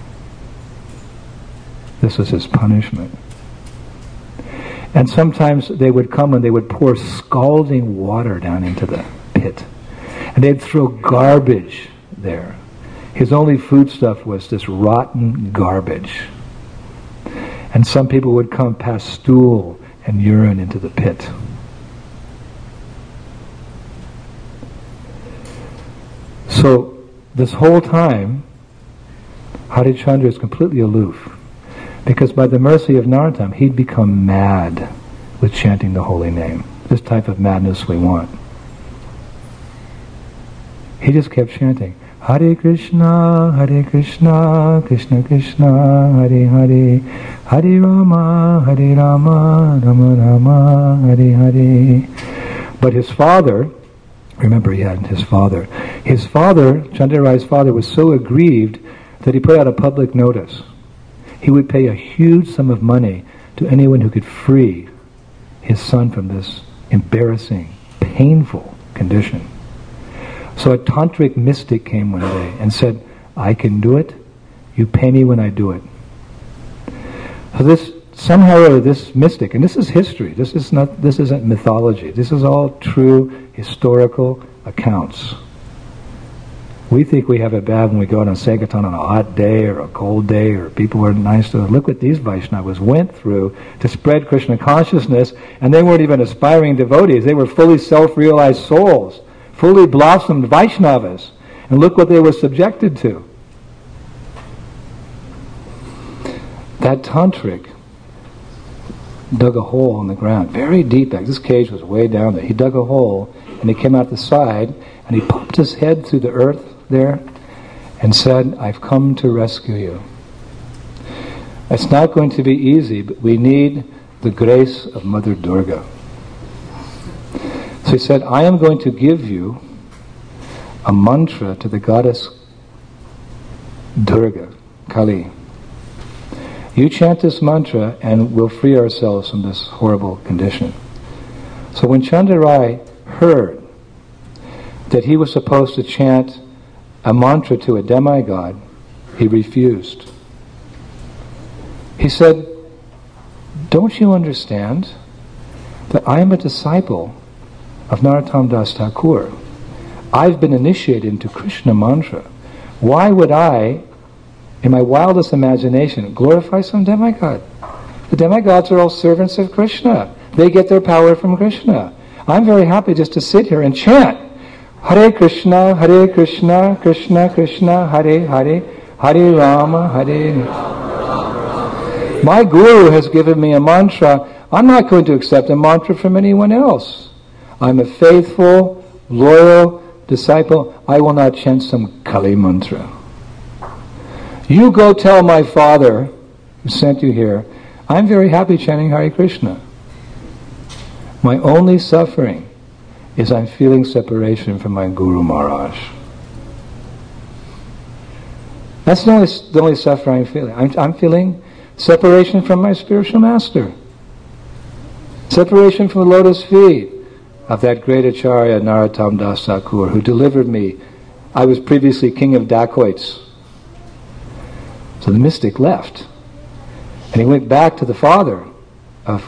This was his punishment. And sometimes they would come and they would pour scalding water down into the pit. And they'd throw garbage there. His only foodstuff was this rotten garbage. And some people would come pass stool and urine into the pit. So this whole time, Harichandra is completely aloof, because by the mercy of Narottam, he'd become mad with chanting the holy name. This type of madness we want. He just kept chanting, Hare Krishna, Krishna Krishna, Hare Hare, Hare Rama, Rama Rama, Hare Hare. But his father, remember he had his father, Chandarai's father, was so aggrieved that he put out a public notice. He would pay a huge sum of money to anyone who could free his son from this embarrassing, painful condition. So a tantric mystic came one day and said, I can do it, you pay me when I do it. So this, somehow or other, this mystic, and this is history, this isn't mythology, this is all true historical accounts. We think we have it bad when we go out on Sankirtan on a hot day or a cold day, or people were nice to us. Look what these Vaishnavas went through to spread Krishna consciousness, and they weren't even aspiring devotees. They were fully self-realized souls, fully blossomed Vaishnavas. And look what they were subjected to. That tantric dug a hole in the ground, very deep. This cage was way down there. He dug a hole, and he came out the side, and he popped his head through the earth there and said, I've come to rescue you. It's not going to be easy, but we need the grace of Mother Durga. So he said, I am going to give you a mantra to the goddess Durga, Kali. You chant this mantra and we'll free ourselves from this horrible condition. So when Chandarai heard that he was supposed to chant a mantra to a demigod, he refused. He said, don't you understand that I am a disciple of Narottam Das Thakur? I've been initiated into Krishna mantra. Why would I, in my wildest imagination, glorify some demigod? The demigods are all servants of Krishna. They get their power from Krishna. I'm very happy just to sit here and chant Hare Krishna, Krishna Krishna, Hare Hare, Hare Rama, Hare. My guru has given me a mantra. I'm not going to accept a mantra from anyone else. I'm a faithful, loyal disciple. I will not chant some Kali mantra. You go tell my father, who sent you here, I'm very happy chanting Hare Krishna. My only suffering is I'm feeling separation from my Guru Maharaj. That's the only suffering I'm feeling. I'm feeling separation from my spiritual master. Separation from the lotus feet of that great Acharya Narottam Das Thakur, who delivered me. I was previously king of dacoits. So the mystic left. And he went back to the father of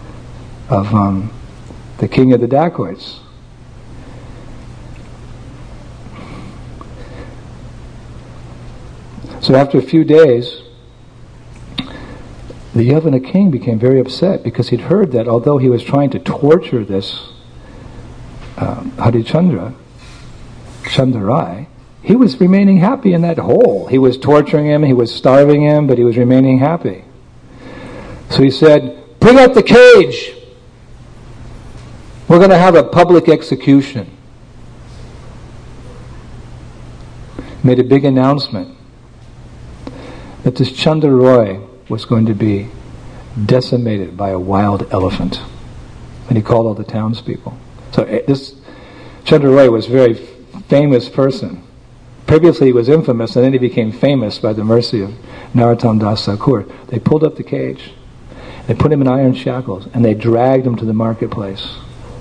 the king of the dacoits. So after a few days, the Yavana king became very upset because he'd heard that although he was trying to torture this Chandarai, he was remaining happy in that hole. He was torturing him, he was starving him, but he was remaining happy. So he said, bring out the cage! We're going to have a public execution. Made a big announcement that this Chandarai was going to be decimated by a wild elephant. And he called all the townspeople. So this Chandarai was a very famous person. Previously he was infamous, and then he became famous by the mercy of Narottam Das Thakur. They pulled up the cage, they put him in iron shackles, and they dragged him to the marketplace.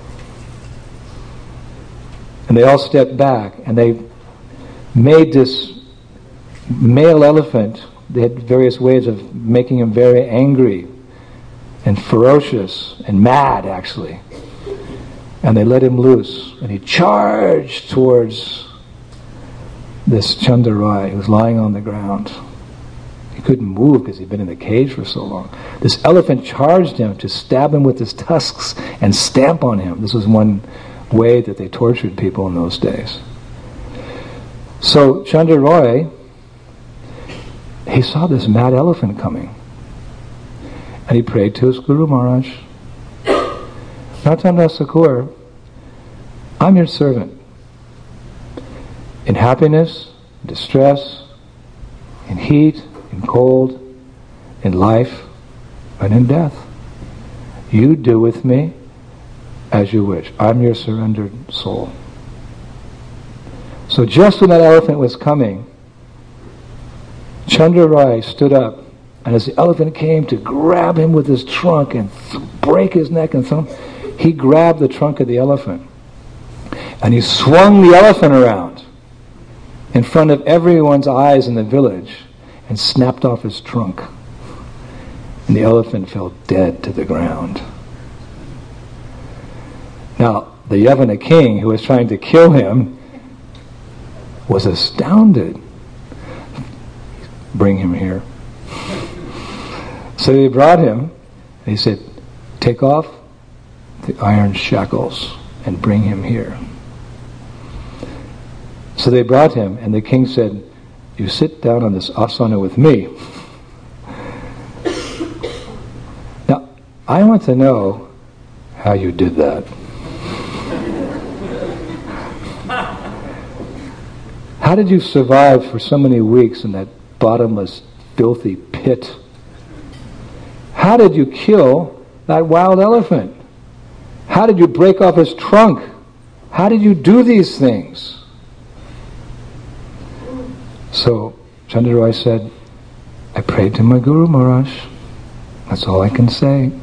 And they all stepped back, and they made this male elephant. They had various ways of making him very angry and ferocious and mad, actually. And they let him loose, and he charged towards this Chandarai who was lying on the ground. He couldn't move because he'd been in the cage for so long. This elephant charged him to stab him with his tusks and stamp on him. This was one way that they tortured people in those days. So Chandarai, he saw this mad elephant coming. And he prayed to his Guru Maharaj, Narottam Das Thakur, I'm your servant. In happiness, distress, in heat, in cold, in life, and in death. You do with me as you wish. I'm your surrendered soul. So just when that elephant was coming, Chandarai stood up, and as the elephant came to grab him with his trunk and break his neck and thumb, he grabbed the trunk of the elephant. And he swung the elephant around in front of everyone's eyes in the village and snapped off his trunk. And the elephant fell dead to the ground. Now, the Yavana king who was trying to kill him was astounded. Bring him here. So they brought him, and he said, take off the iron shackles and bring him here. So they brought him, and the king said, you sit down on this asana with me. Now, I want to know how you did that. How did you survive for so many weeks in that bottomless, filthy pit? How did you kill that wild elephant? How did you break off his trunk? How did you do these things? So Chandarai said, I prayed to my Guru Maharaj. That's all I can say.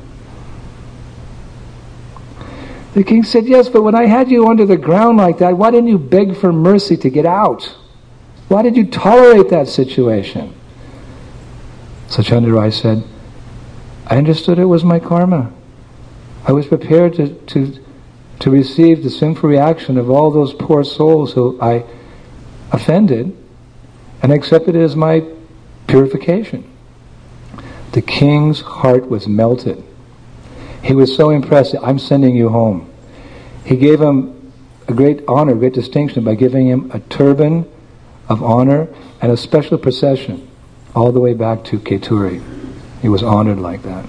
The king said, yes, but when I had you under the ground like that, why didn't you beg for mercy to get out? Why did you tolerate that situation? So Chandarai said, I understood it was my karma. I was prepared to receive the sinful reaction of all those poor souls who I offended, and accepted it as my purification. The king's heart was melted. He was so impressed. I'm sending you home. He gave him a great honor, great distinction by giving him a turban of honor and a special procession all the way back to Keturi. He was honored like that.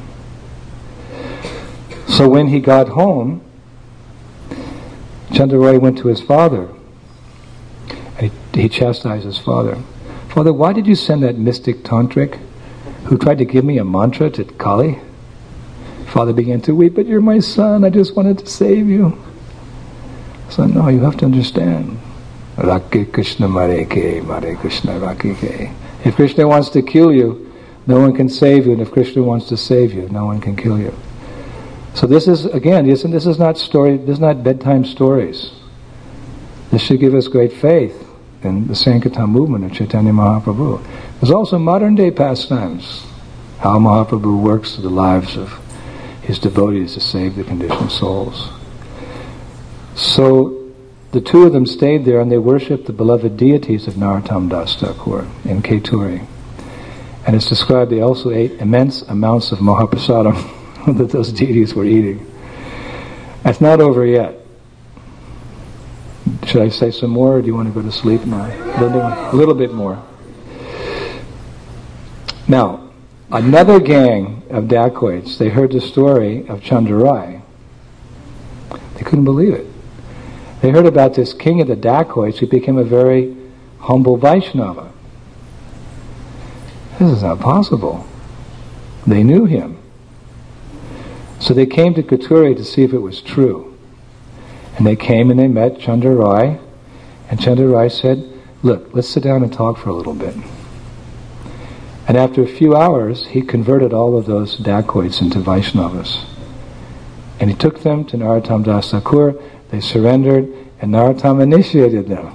So when he got home, Chandarai went to his father and he chastised his father. Father, why did you send that mystic tantric who tried to give me a mantra to Kali? Father began to weep, but you're my son, I just wanted to save you. So no, you have to understand. Rake Krishna Mareke, Mare Krishna Rakeke. If Krishna wants to kill you, no one can save you, and if Krishna wants to save you, no one can kill you. So this is, again, this is not bedtime stories. This should give us great faith in the Sankirtan movement of Chaitanya Mahaprabhu. There's also modern day pastimes, how Mahaprabhu works through the lives of his devotees to save the conditioned souls. So the two of them stayed there and they worshipped the beloved deities of Narottam Das Thakur in Keturi. And it's described they also ate immense amounts of Mahaprasadam that those deities were eating. It's not over yet. Should I say some more, or do you want to go to sleep now? A little bit more. Now, another gang of dacoits, they heard the story of Chandarai. They couldn't believe it. They heard about this king of the dacoits who became a very humble Vaishnava. This is not possible. They knew him. So they came to Keturi to see if it was true. And they came and they met Chandarai, and Chandarai said, look, let's sit down and talk for a little bit. And after a few hours, he converted all of those dacoits into Vaishnavas. And he took them to Narottam Das Thakur, they surrendered, and Narottam initiated them.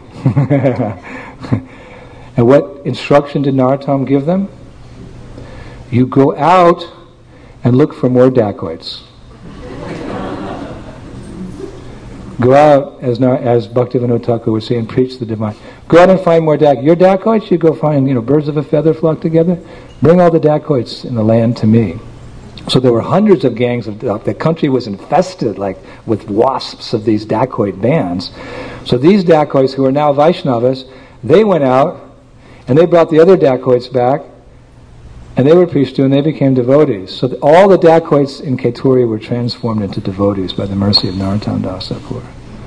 And what instruction did Narottam give them? You go out and look for more dacoits. Go out, as Bhaktivinoda Thakur would say, and preach the divine. Go out and find more dacoits. Your dacoits, you go find, birds of a feather flock together. Bring all the dacoits in the land to me. So there were hundreds of gangs. The country was infested with wasps of these dacoit bands. So these dacoits, who are now Vaishnavas, they went out and they brought the other dacoits back, and they were preached to, and they became devotees. So all the dacoits in Keturi were transformed into devotees by the mercy of Narottam Das Thakur.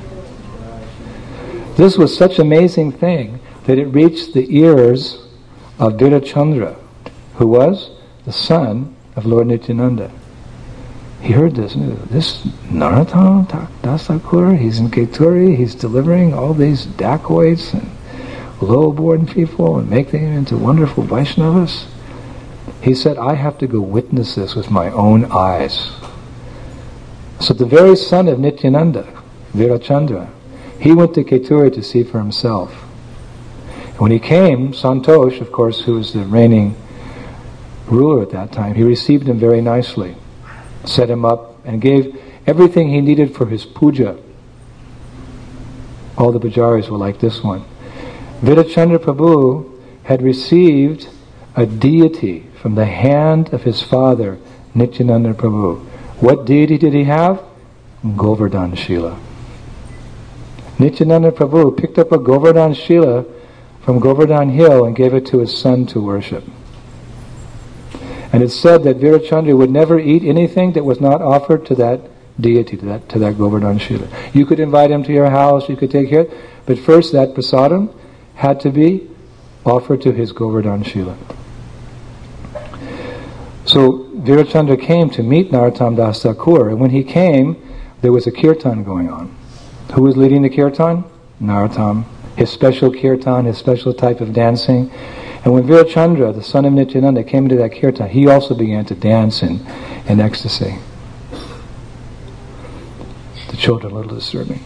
This was such an amazing thing that it reached the ears of Virachandra, who was the son of Lord Nityananda. He heard this, this Narottam Das Thakur, he's in Keturi, he's delivering all these dacoits and low-born people and making them into wonderful Vaishnavas. He said, I have to go witness this with my own eyes. So the very son of Nityananda, Virachandra, he went to Keturi to see for himself. And when he came, Santosh, of course, who was the reigning ruler at that time, he received him very nicely, set him up, and gave everything he needed for his puja. All the pujaris were like this one. Virachandra Prabhu had received a deity from the hand of his father, Nityananda Prabhu. What deity did he have? Govardhan Shila. Nityananda Prabhu picked up a Govardhan Shila from Govardhan Hill and gave it to his son to worship. And it's said that Virachandra would never eat anything that was not offered to that deity, to that Govardhan Shila. You could invite him to your house, you could take care, but first that prasadam had to be offered to his Govardhan Shila. So Virachandra came to meet Narottam Das Thakur, and when he came, there was a kirtan going on. Who was leading the kirtan? Narottam. His special kirtan, his special type of dancing. And when Virachandra, the son of Nityananda, came into that kirtan, he also began to dance in ecstasy. The children a little disturbing.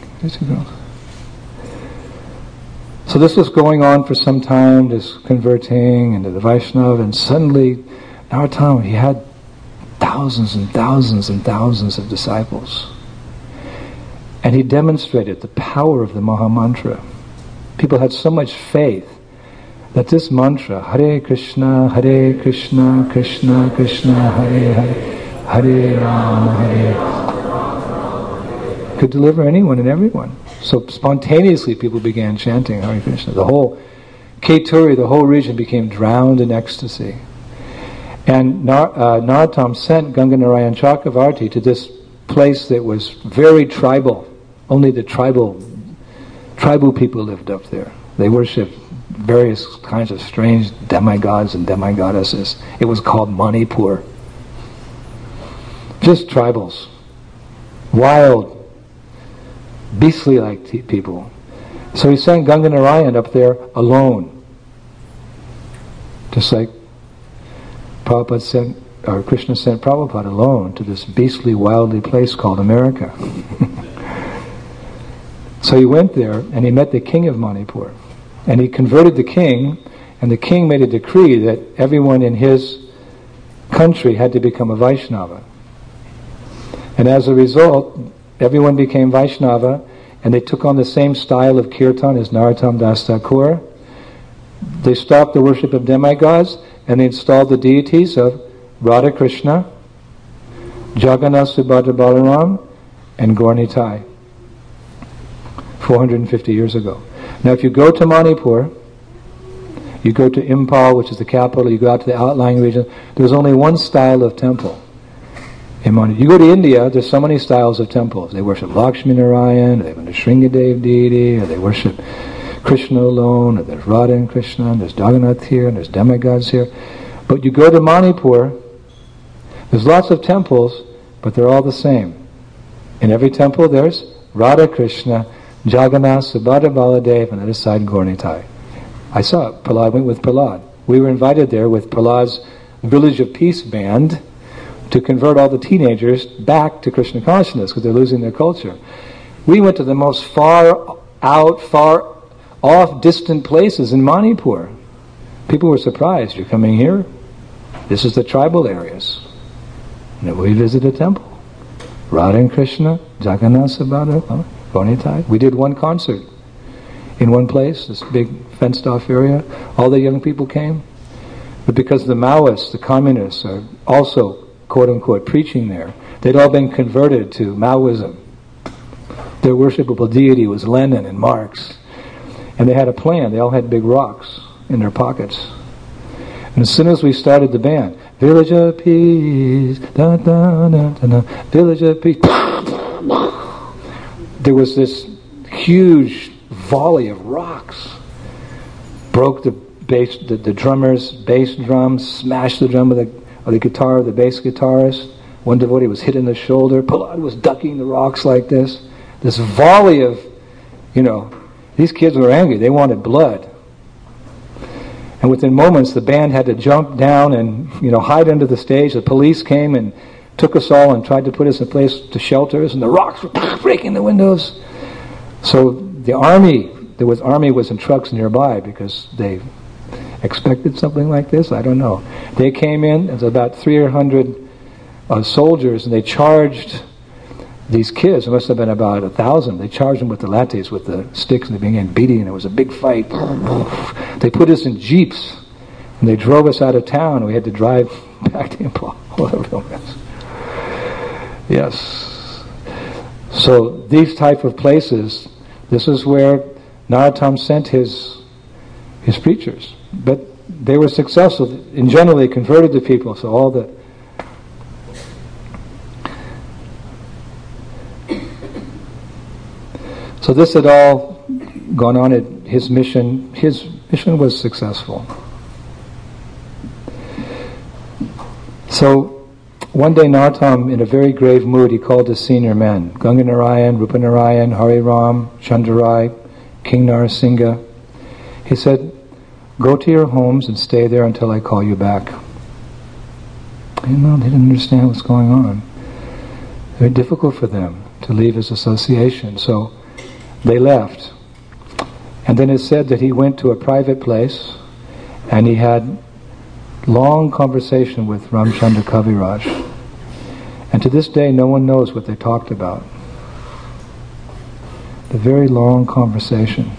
So this was going on for some time, this converting into the Vaishnava, and suddenly Narottam, he had thousands and thousands and thousands of disciples. And he demonstrated the power of the Maha Mantra. People had so much faith that this mantra, Hare Krishna, Krishna Krishna, Hare Hare, Hare Rama, Hare Rama, could deliver anyone and everyone. So spontaneously people began chanting Hare Krishna. The whole Keturi, the whole region became drowned in ecstasy. And Narottam sent Ganganarayan Chakravarti to this place that was very tribal. Only the tribal people lived up there. They worshipped various kinds of strange demigods and demigoddesses. It was called Manipur. Just tribals. Wild, beastly-like people. So he sent Ganganarayan up there alone. Just like Prabhupada sent, or Krishna sent Prabhupada alone to this beastly, wildly place called America. So he went there and he met the king of Manipur. And he converted the king, and the king made a decree that everyone in his country had to become a Vaishnava. And as a result, everyone became Vaishnava, and they took on the same style of kirtan as Narottam Das Thakur. They stopped the worship of demigods, and they installed the deities of Radha Krishna, Jagannath, Subhadra, Balaram, and Gaur Nitai. 450 years ago. Now if you go to Manipur, you go to Imphal, which is the capital, you go out to the outlying region, there's only one style of temple in Manipur. You go to India, there's so many styles of temples. They worship Lakshmi Narayan, they have a Nrsingadev deity, or they worship Krishna alone, or there's Radha and Krishna, and there's Jagannath here, and there's demigods here. But you go to Manipur, there's lots of temples, but they're all the same. In every temple there's Radha Krishna, Jagannath, Subhadra, Baladev, and on the other side Gaur Nitai. I saw it. Prahlad went with Prahlad. We were invited there with Prahlad's Village of Peace band to convert all the teenagers back to Krishna consciousness because they're losing their culture. We went to the most far out, far off, distant places in Manipur. People were surprised. You're coming here? This is the tribal areas. And we visited a temple. Radha and Krishna, Jagannath, Subhadra. Bonitai. We did one concert in one place, this big fenced-off area. All the young people came. But because the Maoists, the communists, are also, quote-unquote, preaching there, they'd all been converted to Maoism. Their worshipable deity was Lenin and Marx. And they had a plan. They all had big rocks in their pockets. And as soon as we started the band, Village of Peace, da, da, da, da, da, Village of Peace, there was this huge volley of rocks. Broke the bass, the drummer's bass drum, smashed the drum of the guitar of the bass guitarist. One devotee was hit in the shoulder. Prahlad was ducking the rocks like this. This volley of, these kids were angry. They wanted blood. And within moments, the band had to jump down and, hide under the stage. The police came and took us all and tried to put us in a place to shelter us, and the rocks were breaking the windows. So the army was in trucks nearby because they expected something like this. I don't know. They came in, it was about 300 soldiers, and they charged these kids. There must have been about 1,000. They charged them with the lattes, with the sticks, and they began beating, and it was a big fight. They put us in jeeps, and they drove us out of town, and we had to drive back to Impala. Yes. So these type of places, this is where Narottam sent his preachers. But they were successful. In general, they converted the people, so all the... So this had all gone on at his mission. His mission was successful. So one day Narottam, in a very grave mood, he called his senior men, Ganganarayan, Rupanarayan, Hari Ram, Chandarai, King Narasingha. He said, go to your homes and stay there until I call you back. They didn't understand what's going on. Very difficult for them to leave his association. So they left. And then it's said that he went to a private place and he had long conversation with Ramchandra Kaviraj. And to this day no one knows what they talked about. The very long conversation.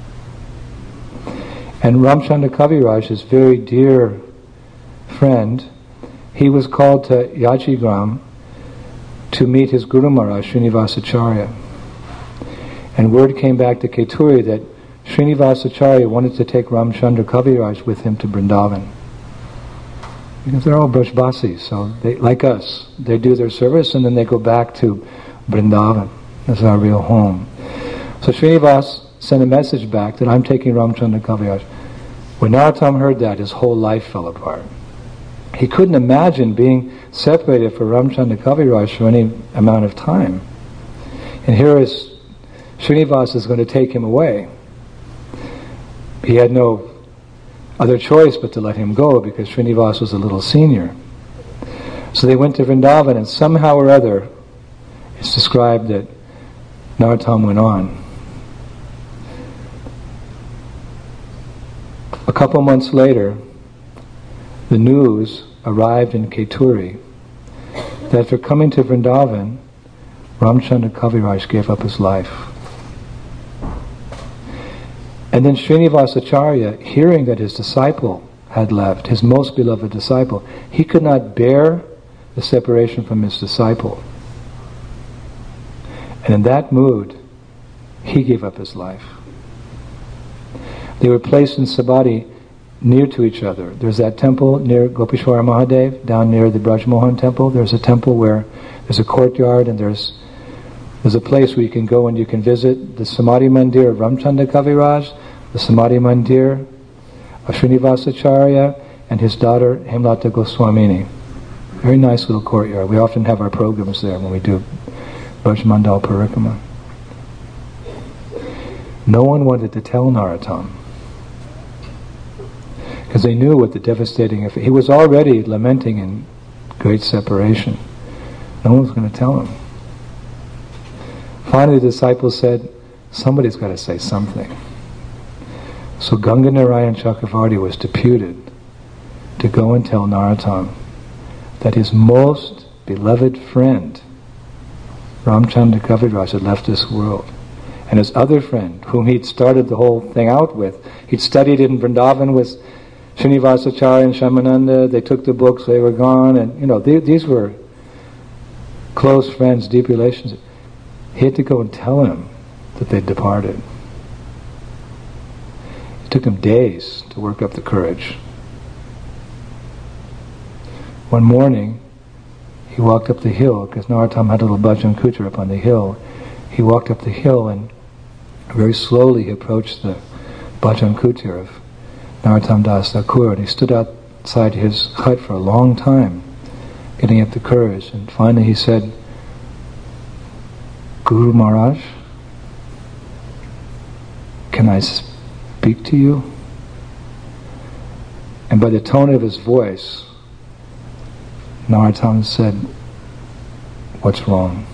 And Ramchandra Kaviraj, his very dear friend, he was called to Yachigram to meet his Guru Maharaj, Srinivasacharya. And word came back to Keturi that Srinivasacharya wanted to take Ramchandra Kaviraj with him to Vrindavan. Because they're all Brajbasis, so they, like us, they do their service and then they go back to Vrindavan. That's our real home. So Srinivas sent a message back that I'm taking Ramchandra Kaviraj. When Narottam heard that, his whole life fell apart. He couldn't imagine being separated from Ramchandra Kaviraj for any amount of time. And here is Srinivas is going to take him away. He had no other choice but to let him go because Srinivas was a little senior. So they went to Vrindavan, and somehow or other it's described that Narottam went on. A couple months later, the news arrived in Keturi that after coming to Vrindavan, Ramchandra Kaviraj gave up his life. And then Srinivasacharya, hearing that his disciple had left, his most beloved disciple, he could not bear the separation from his disciple. And in that mood, he gave up his life. They were placed in Samadhi near to each other. There's that temple near Gopishwara Mahadev, down near the Braj Mohan temple. There's a temple where there's a courtyard and there's a place where you can go and you can visit the Samadhi Mandir of Ramchandra Kaviraj, the Samadhi Mandir of Srinivasacharya, and his daughter Hemlata Goswamini. Very nice little courtyard. We often have our programs there when we do Braj Mandal Parikrama. No one wanted to tell Narottam because they knew what the devastating effect. He was already lamenting in great separation. No one was going to tell him. Finally, the disciples said, somebody's got to say something. So Ganganarayan Chakravarti was deputed to go and tell Narottam that his most beloved friend, Ramchandra Kaviraj, had left this world. And his other friend, whom he'd started the whole thing out with, he'd studied in Vrindavan with Srinivasacharya and Shyamananda. They took the books, they were gone, and these were close friends, deep relations. He had to go and tell him that they'd departed. It took him days to work up the courage. One morning, he walked up the hill, because Narottam had a little bhajan kutir up on the hill. He walked up the hill and very slowly he approached the bhajan kutir of Narottam Das Thakur, and he stood outside his hut for a long time, getting up the courage. And finally he said, "Guru Maharaj, can I speak to you?" And by the tone of his voice, Narottam said, "What's wrong?"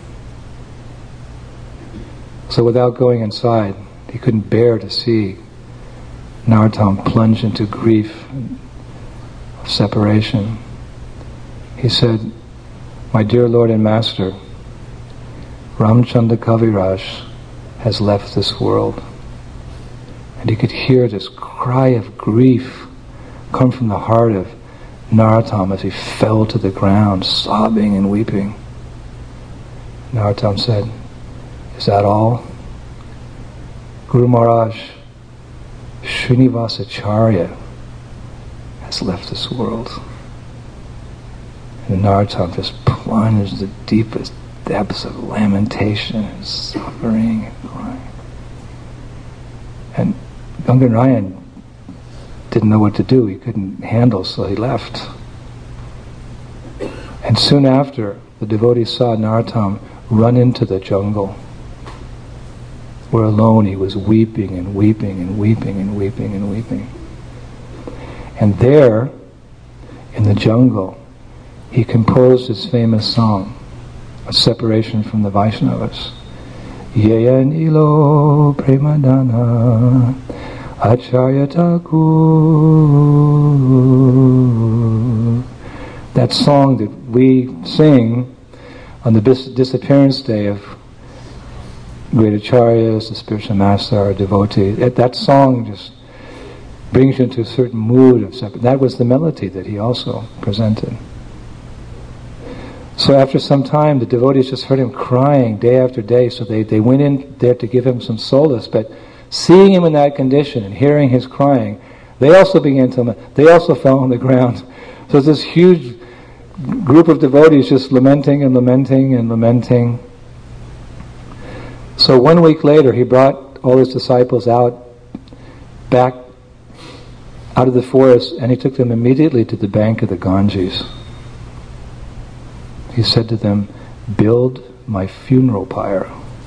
So without going inside, he couldn't bear to see Narottam plunge into grief of separation. He said, "My dear Lord and Master, Ramchandra Kaviraj has left this world." And he could hear this cry of grief come from the heart of Narottam as he fell to the ground, sobbing and weeping. Narottam said, "Is that all? Guru Maharaj, Srinivasacharya has left this world." And Narottam just plunged the deepest depths of lamentation and suffering and crying. And Gangadharayan didn't know what to do. He couldn't handle, so he left. And soon after, the devotees saw Narottam run into the jungle, where alone he was weeping and weeping and weeping and weeping and weeping. And there, in the jungle, he composed his famous song, a separation from the Vaishnavas. Yeya nilo premadana acharya thakur. That song that we sing on the disappearance day of great acharyas, the spiritual master, our devotee, that song just brings you into a certain mood of separation. That was the melody that he also presented. So after some time, the devotees just heard him crying day after day, so they went in there to give him some solace, but seeing him in that condition and hearing his crying, they also began to lament. They also fell on the ground. So it's this huge group of devotees just lamenting and lamenting and lamenting. So 1 week later, he brought all his disciples back out of the forest, and he took them immediately to the bank of the Ganges. He said to them, "Build my funeral pyre."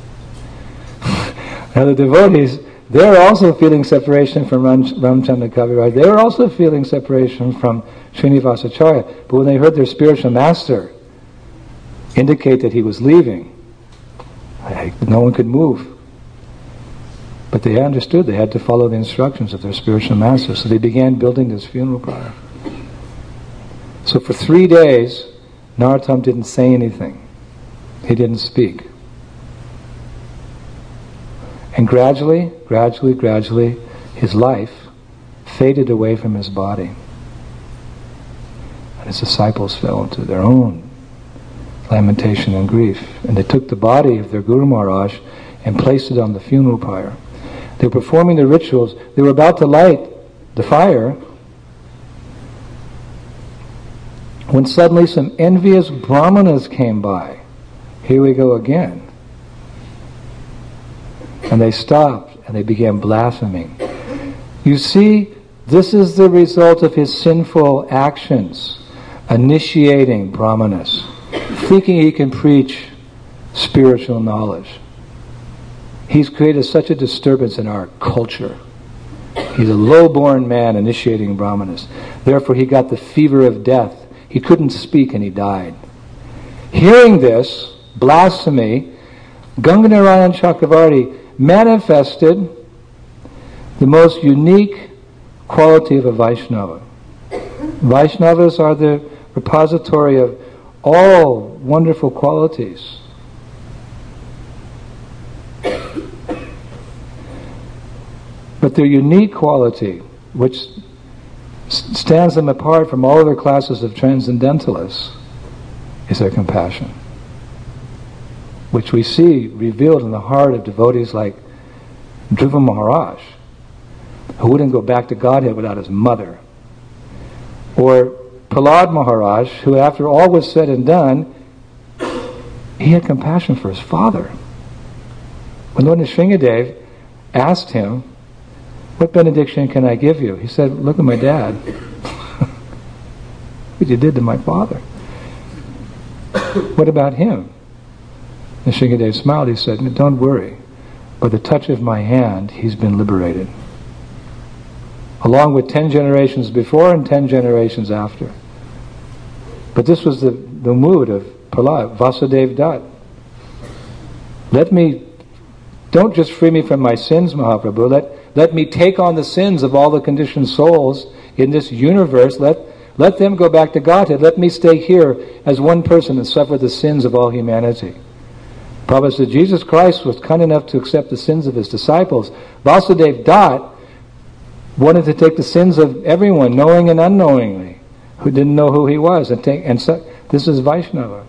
Now the devotees, they're also feeling separation from Ramchandra Kaviraj. They were also feeling separation from Srinivasacharya. But when they heard their spiritual master indicate that he was leaving, no one could move. But they understood they had to follow the instructions of their spiritual master. So they began building this funeral pyre. So for 3 days, Narottam didn't say anything. He didn't speak. And gradually, his life faded away from his body. And his disciples fell into their own lamentation and grief. And they took the body of their Guru Maharaj and placed it on the funeral pyre. They were performing the rituals. They were about to light the fire when suddenly some envious brahmanas came by. Here we go again. And they stopped and they began blaspheming. You see, this is the result of his sinful actions, initiating brahmanas, thinking he can preach spiritual knowledge. He's created such a disturbance in our culture. He's a low-born man initiating brahmanas. Therefore he got the fever of death. He couldn't speak and he died. Hearing this blasphemy, Gangadharayan Chakravarti manifested the most unique quality of a Vaishnava. Vaishnavas are the repository of all wonderful qualities. But their unique quality, which stands them apart from all other classes of transcendentalists, is their compassion, which we see revealed in the heart of devotees like Dhruva Maharaj, who wouldn't go back to Godhead without his mother, or Prahlad Maharaj, who after all was said and done, he had compassion for his father. When Lord Nrsingadev asked him, "What benediction can I give you?" he said, "Look at my dad. What you did to my father. What about him?" Nrsingadev smiled. He said, "Don't worry. By the touch of my hand, he's been liberated. Along with 10 generations before and 10 generations after." But this was the mood of Prahlad, Vasudev Dutt. Don't just free me from my sins, Mahaprabhu. Let me take on the sins of all the conditioned souls in this universe. Let them go back to Godhead. Let me stay here as one person and suffer the sins of all humanity. Prabhupada said Jesus Christ was kind enough to accept the sins of his disciples. Vasudev Dutt wanted to take the sins of everyone, knowing and unknowingly, who didn't know who he was. This is Vaishnava.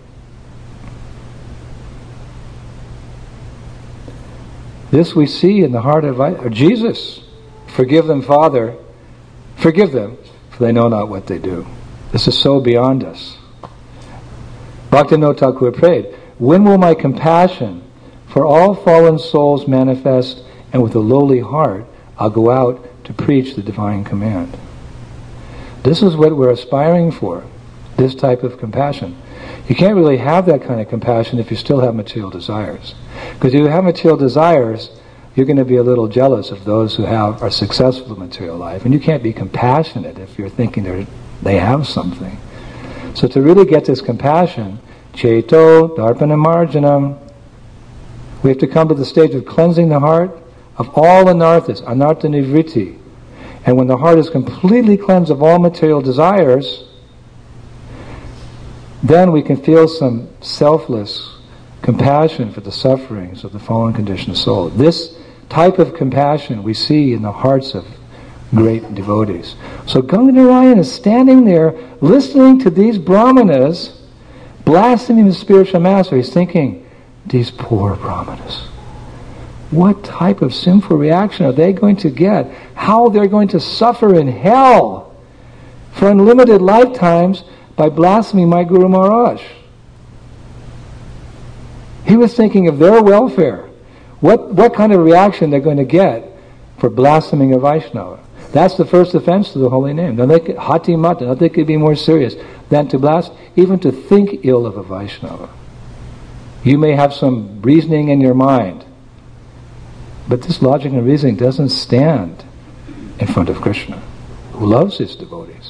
This we see in the heart of Jesus. Forgive them, Father. Forgive them, for they know not what they do. This is so beyond us. Bhaktivinoda Thakur prayed, "When will my compassion for all fallen souls manifest, and with a lowly heart I'll go out to preach the divine command." This is what we're aspiring for, this type of compassion. You can't really have that kind of compassion if you still have material desires. Because if you have material desires, you're going to be a little jealous of those who are successful in material life. And you can't be compassionate if you're thinking they have something. So to really get this compassion, Cheto Darpana Marjanam, we have to come to the stage of cleansing the heart of all anarthas, anartha nivritti. And when the heart is completely cleansed of all material desires, then we can feel some selfless compassion for the sufferings of the fallen conditioned soul. This type of compassion we see in the hearts of great devotees. So Gangadharayan is standing there listening to these brahmanas blaspheming the spiritual master. He's thinking, these poor brahmanas, what type of sinful reaction are they going to get? How they're going to suffer in hell for unlimited lifetimes by blaspheming my Guru Maharaj. He was thinking of their welfare. What kind of reaction they're going to get for blaspheming a Vaishnava. That's the first offense to the holy name. Hati mata, nothing could be more serious than to blaspheme, even to think ill of a Vaishnava. You may have some reasoning in your mind, but this logic and reasoning doesn't stand in front of Krishna, who loves his devotees.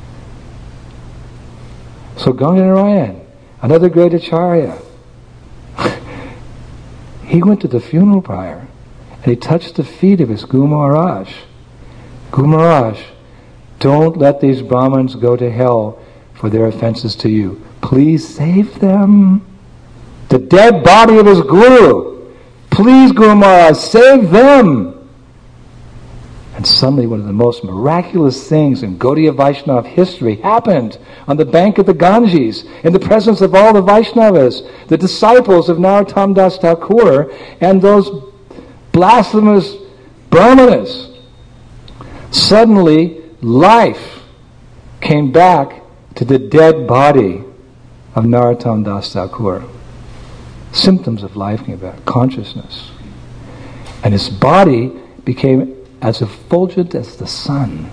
So Gangadharayan, another great acharya, he went to the funeral pyre and he touched the feet of his Guru Maharaj. Guru Maharaj, don't let these Brahmins go to hell for their offenses to you. Please save them. The dead body of his Guru. Please, Guru Maharaj, save them. And suddenly one of the most miraculous things in Gaudiya Vaishnava history happened on the bank of the Ganges, in the presence of all the Vaishnavas, the disciples of Narottam Das Thakur, and those blasphemous brahmanas. Suddenly, life came back to the dead body of Narottam Das Thakur. Symptoms of life came back, consciousness. And his body became as effulgent as the sun.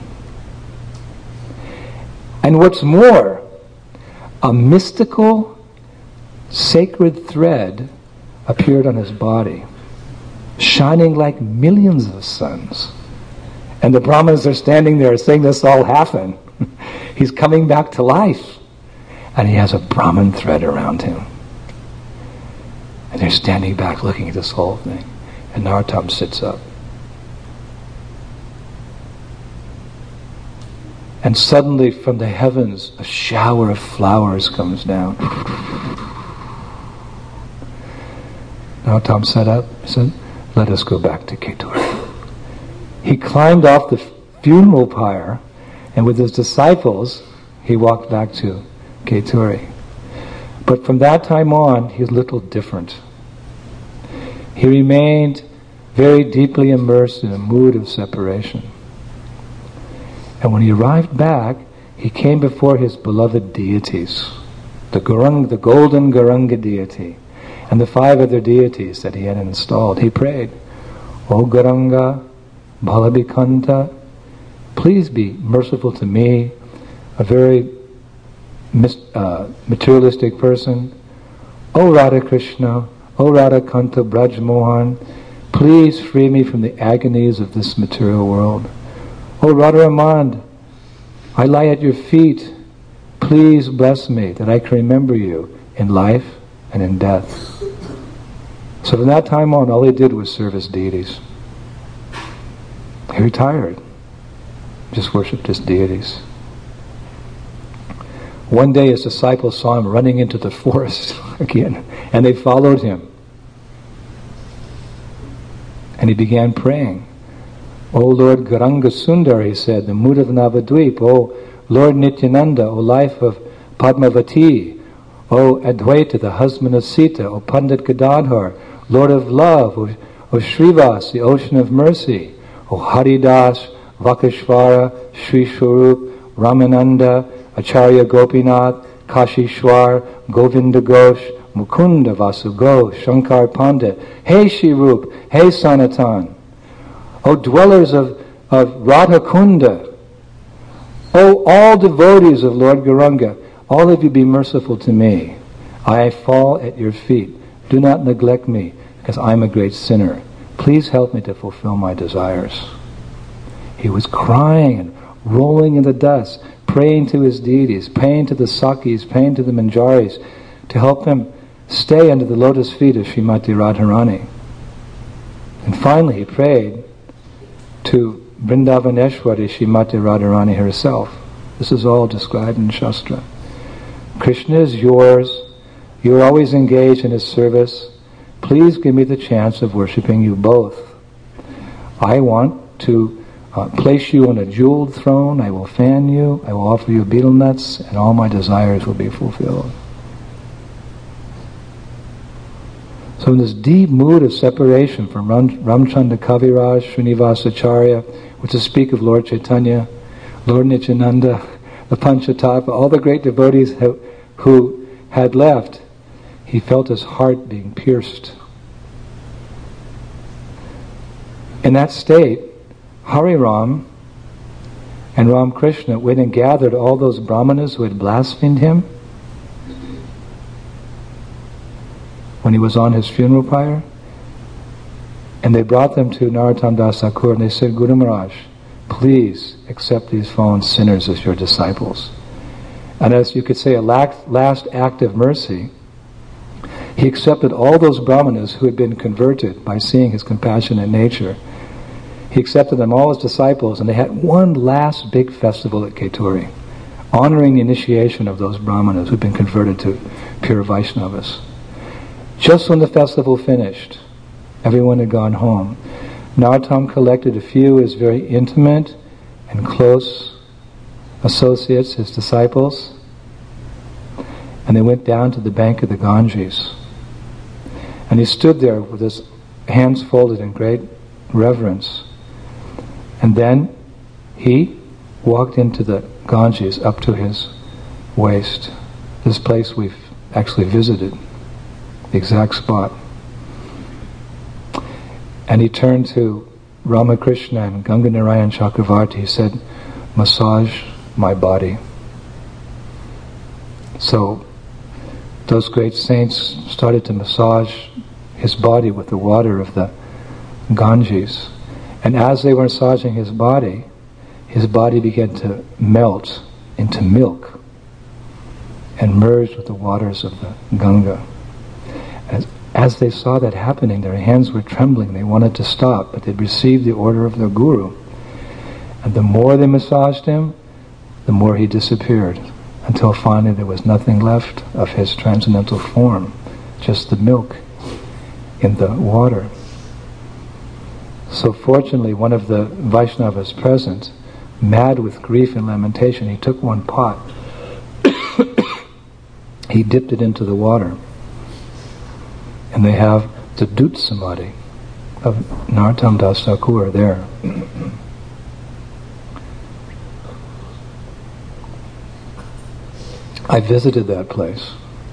And what's more, a mystical, sacred thread appeared on his body, shining like millions of suns. And the Brahmanas are standing there saying, this all happened. He's coming back to life. And he has a Brahman thread around him. And they're standing back looking at this whole thing. And Narottam sits up. And suddenly from the heavens a shower of flowers comes down. Narottam sat up and said, let us go back to Ketur. he climbed off the funeral pyre, and with his disciples, he walked back to Kaituri. But from that time on, he was a little different. He remained very deeply immersed in a mood of separation. And when he arrived back, he came before his beloved deities, the golden Gauranga deity, and the 5 other deities that he had installed. He prayed, "O Gauranga, Balabhikanta, please be merciful to me, a very materialistic person. O Radha Krishna, O Radha Kanta Braj Mohan, please free me from the agonies of this material world. O Radharamand, I lie at your feet. Please bless me that I can remember you in life and in death." So from that time on, all he did was serve his deities. He retired, just worshipped his deities. One day his disciples saw him running into the forest again, and they followed him. And he began praying. "O Lord Gauranga Sundar," he said, "the mood of Navadvip, O Lord Nityananda, O life of Padmavati, O Advaita, the husband of Sita, O Pandit Gadadhar, Lord of love, O Srivas, the ocean of mercy, O Haridas, Vakashvara, Sri Swarup, Ramananda, Acharya Gopinath, Kashishwar, Govinda Ghosh, Mukunda Vasugo, Shankar Pandit, Hey Shri-Rup, Hey Sanatan, O dwellers of Radha Kunda, O all devotees of Lord Gauranga, all of you be merciful to me. I fall at your feet. Do not neglect me, because I am a great sinner. Please help me to fulfill my desires." He was crying and rolling in the dust, praying to his deities, praying to the Sakis, praying to the Manjaris, to help him stay under the lotus feet of Srimati Radharani. And finally he prayed to Vrindavaneshwari Srimati Radharani herself. This is all described in Shastra. Krishna is yours. You are always engaged in his service. Please give me the chance of worshipping you both. I want to place you on a jeweled throne. I will fan you. I will offer you betel nuts, and all my desires will be fulfilled. So in this deep mood of separation from Ramchandra Kaviraj, Srinivasacharya, which to speak of Lord Chaitanya, Lord Nityananda, the Panchatattva, all the great devotees who had left, he felt his heart being pierced. In that state, Hari Ram and Ram Krishna went and gathered all those brahmanas who had blasphemed him when he was on his funeral pyre, and they brought them to Narottam Das Thakur, and they said, "Guru Maharaj, please accept these fallen sinners as your disciples." And as you could say, a last act of mercy, he accepted all those brahmanas who had been converted by seeing his compassionate nature. He accepted them all as disciples, and they had one last big festival at Kaituri, honoring the initiation of those brahmanas who had been converted to pure Vaishnavas. Just when the festival finished, everyone had gone home. Narottam collected a few of his very intimate and close associates, his disciples, and they went down to the bank of the Ganges. And he stood there with his hands folded in great reverence. And then he walked into the Ganges up to his waist. This place we've actually visited, the exact spot. And he turned to Ramakrishna and Ganga Narayan Chakravarti. He said, "Massage my body." So those great saints started to massage his body with the water of the Ganges. And as they were massaging his body began to melt into milk and merged with the waters of the Ganga. As they saw that happening, their hands were trembling. They wanted to stop, but they'd received the order of their guru. And the more they massaged him, the more he disappeared, until finally there was nothing left of his transcendental form, just the milk in the water. So fortunately, one of the Vaishnavas present, mad with grief and lamentation, he took one pot, he dipped it into the water, and they have the Dut Samadhi of Narottam Das Thakur there. I visited that place.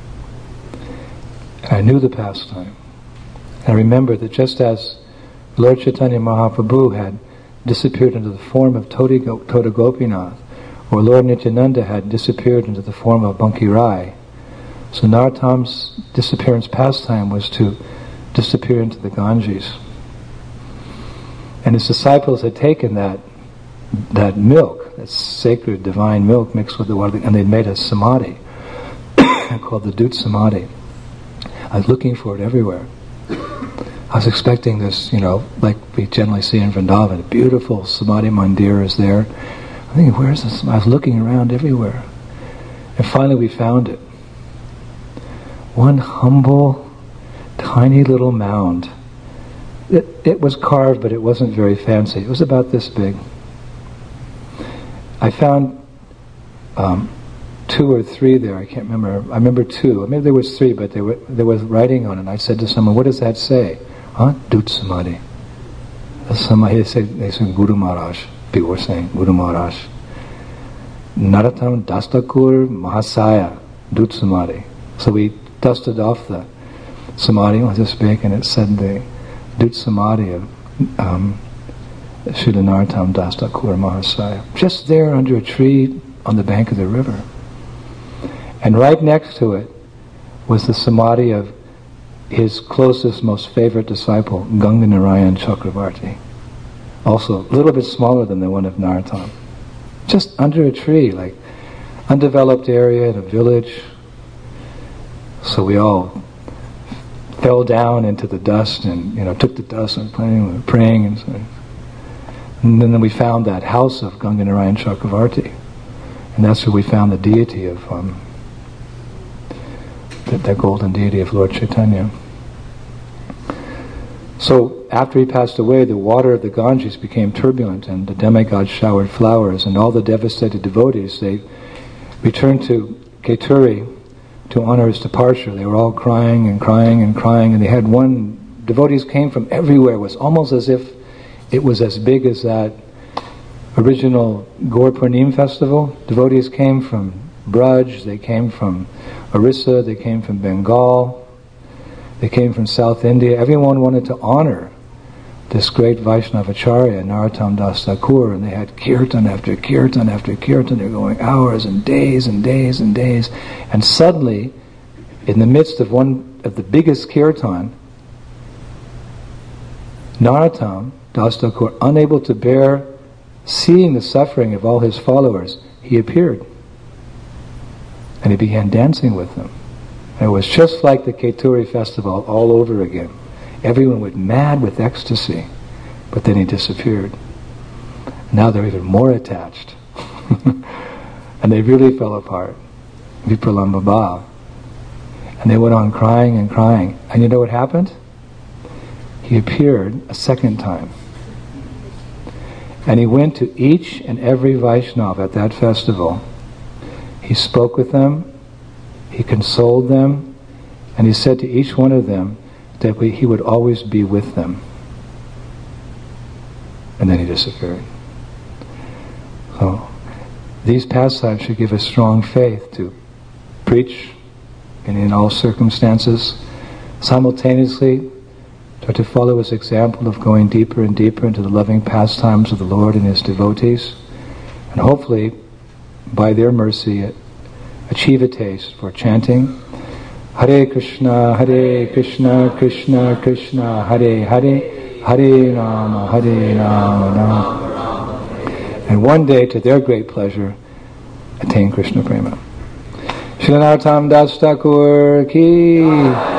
I knew the pastime. And I remember that just as Lord Chaitanya Mahaprabhu had disappeared into the form of Toda Gopinath, or Lord Nityananda had disappeared into the form of Banki Rai, so Narottam's disappearance pastime was to disappear into the Ganges. And his disciples had taken that milk, that sacred divine milk mixed with the water, and they'd made a samadhi called the Dut Samadhi. I was looking for it everywhere. I was expecting this, like we generally see in Vrindavan, a beautiful Samadhi Mandir is there. I'm thinking, where's this? I was looking around everywhere. And finally we found it. One humble, tiny little mound. It was carved, but it wasn't very fancy. It was about this big. I found 2 or 3 there. I can't remember. I remember 2. Maybe there was 3, but there was writing on it. I said to someone, "What does that say?" Dut Samadhi. They say Guru Maharaj. People were saying Guru Maharaj. Narottam Das Thakur Mahasaya Dut Samadhi. So we dusted off the Samadhi, it was this big, and it said the Dut Samadhi of Srila Narottam Das Thakur Mahasaya. Just there under a tree on the bank of the river. And right next to it was the Samadhi of his closest, most favorite disciple, Ganga Narayan Chakravarti. Also a little bit smaller than the one of Narottam. Just under a tree, like undeveloped area in a village. So we all fell down into the dust and took the dust and praying and then we found that house of Ganga Narayan Chakravarti, and that's where we found the deity of that golden deity of Lord Chaitanya. So after he passed away, the water of the Ganges became turbulent and the demigods showered flowers, and all the devastated devotees, they returned to Keturi to honor his departure. They were all crying and crying and crying, and they had devotees came from everywhere. It was almost as if it was as big as that original Gaur Purnim festival. Devotees came from Braj, they came from Orissa, they came from Bengal, they came from South India. Everyone wanted to honor this great Vaishnavacharya, Narottam Das Thakur, and they had kirtan after kirtan after kirtan. They're going hours and days and days and days. And suddenly, in the midst of one of the biggest kirtan, Narottam Das Thakur, unable to bear seeing the suffering of all his followers, he appeared. And he began dancing with them. And it was just like the Keturi festival all over again. Everyone went mad with ecstasy, but then he disappeared. Now they're even more attached. And they really fell apart. Vipralambha. And they went on crying and crying. And you know what happened? He appeared a second time. And he went to each and every Vaishnava at that festival. He spoke with them, he consoled them, and he said to each one of them that he would always be with them. And then he disappeared. So, these pastimes should give us strong faith to preach and in all circumstances, simultaneously try to follow his example of going deeper and deeper into the loving pastimes of the Lord and his devotees, and hopefully, by their mercy, achieve a taste for chanting Hare Krishna, Krishna Krishna, Hare Hare, Hare Rama, Rama. And one day, to their great pleasure, attain Krishna Prema. Srila Narottam Das Thakur ki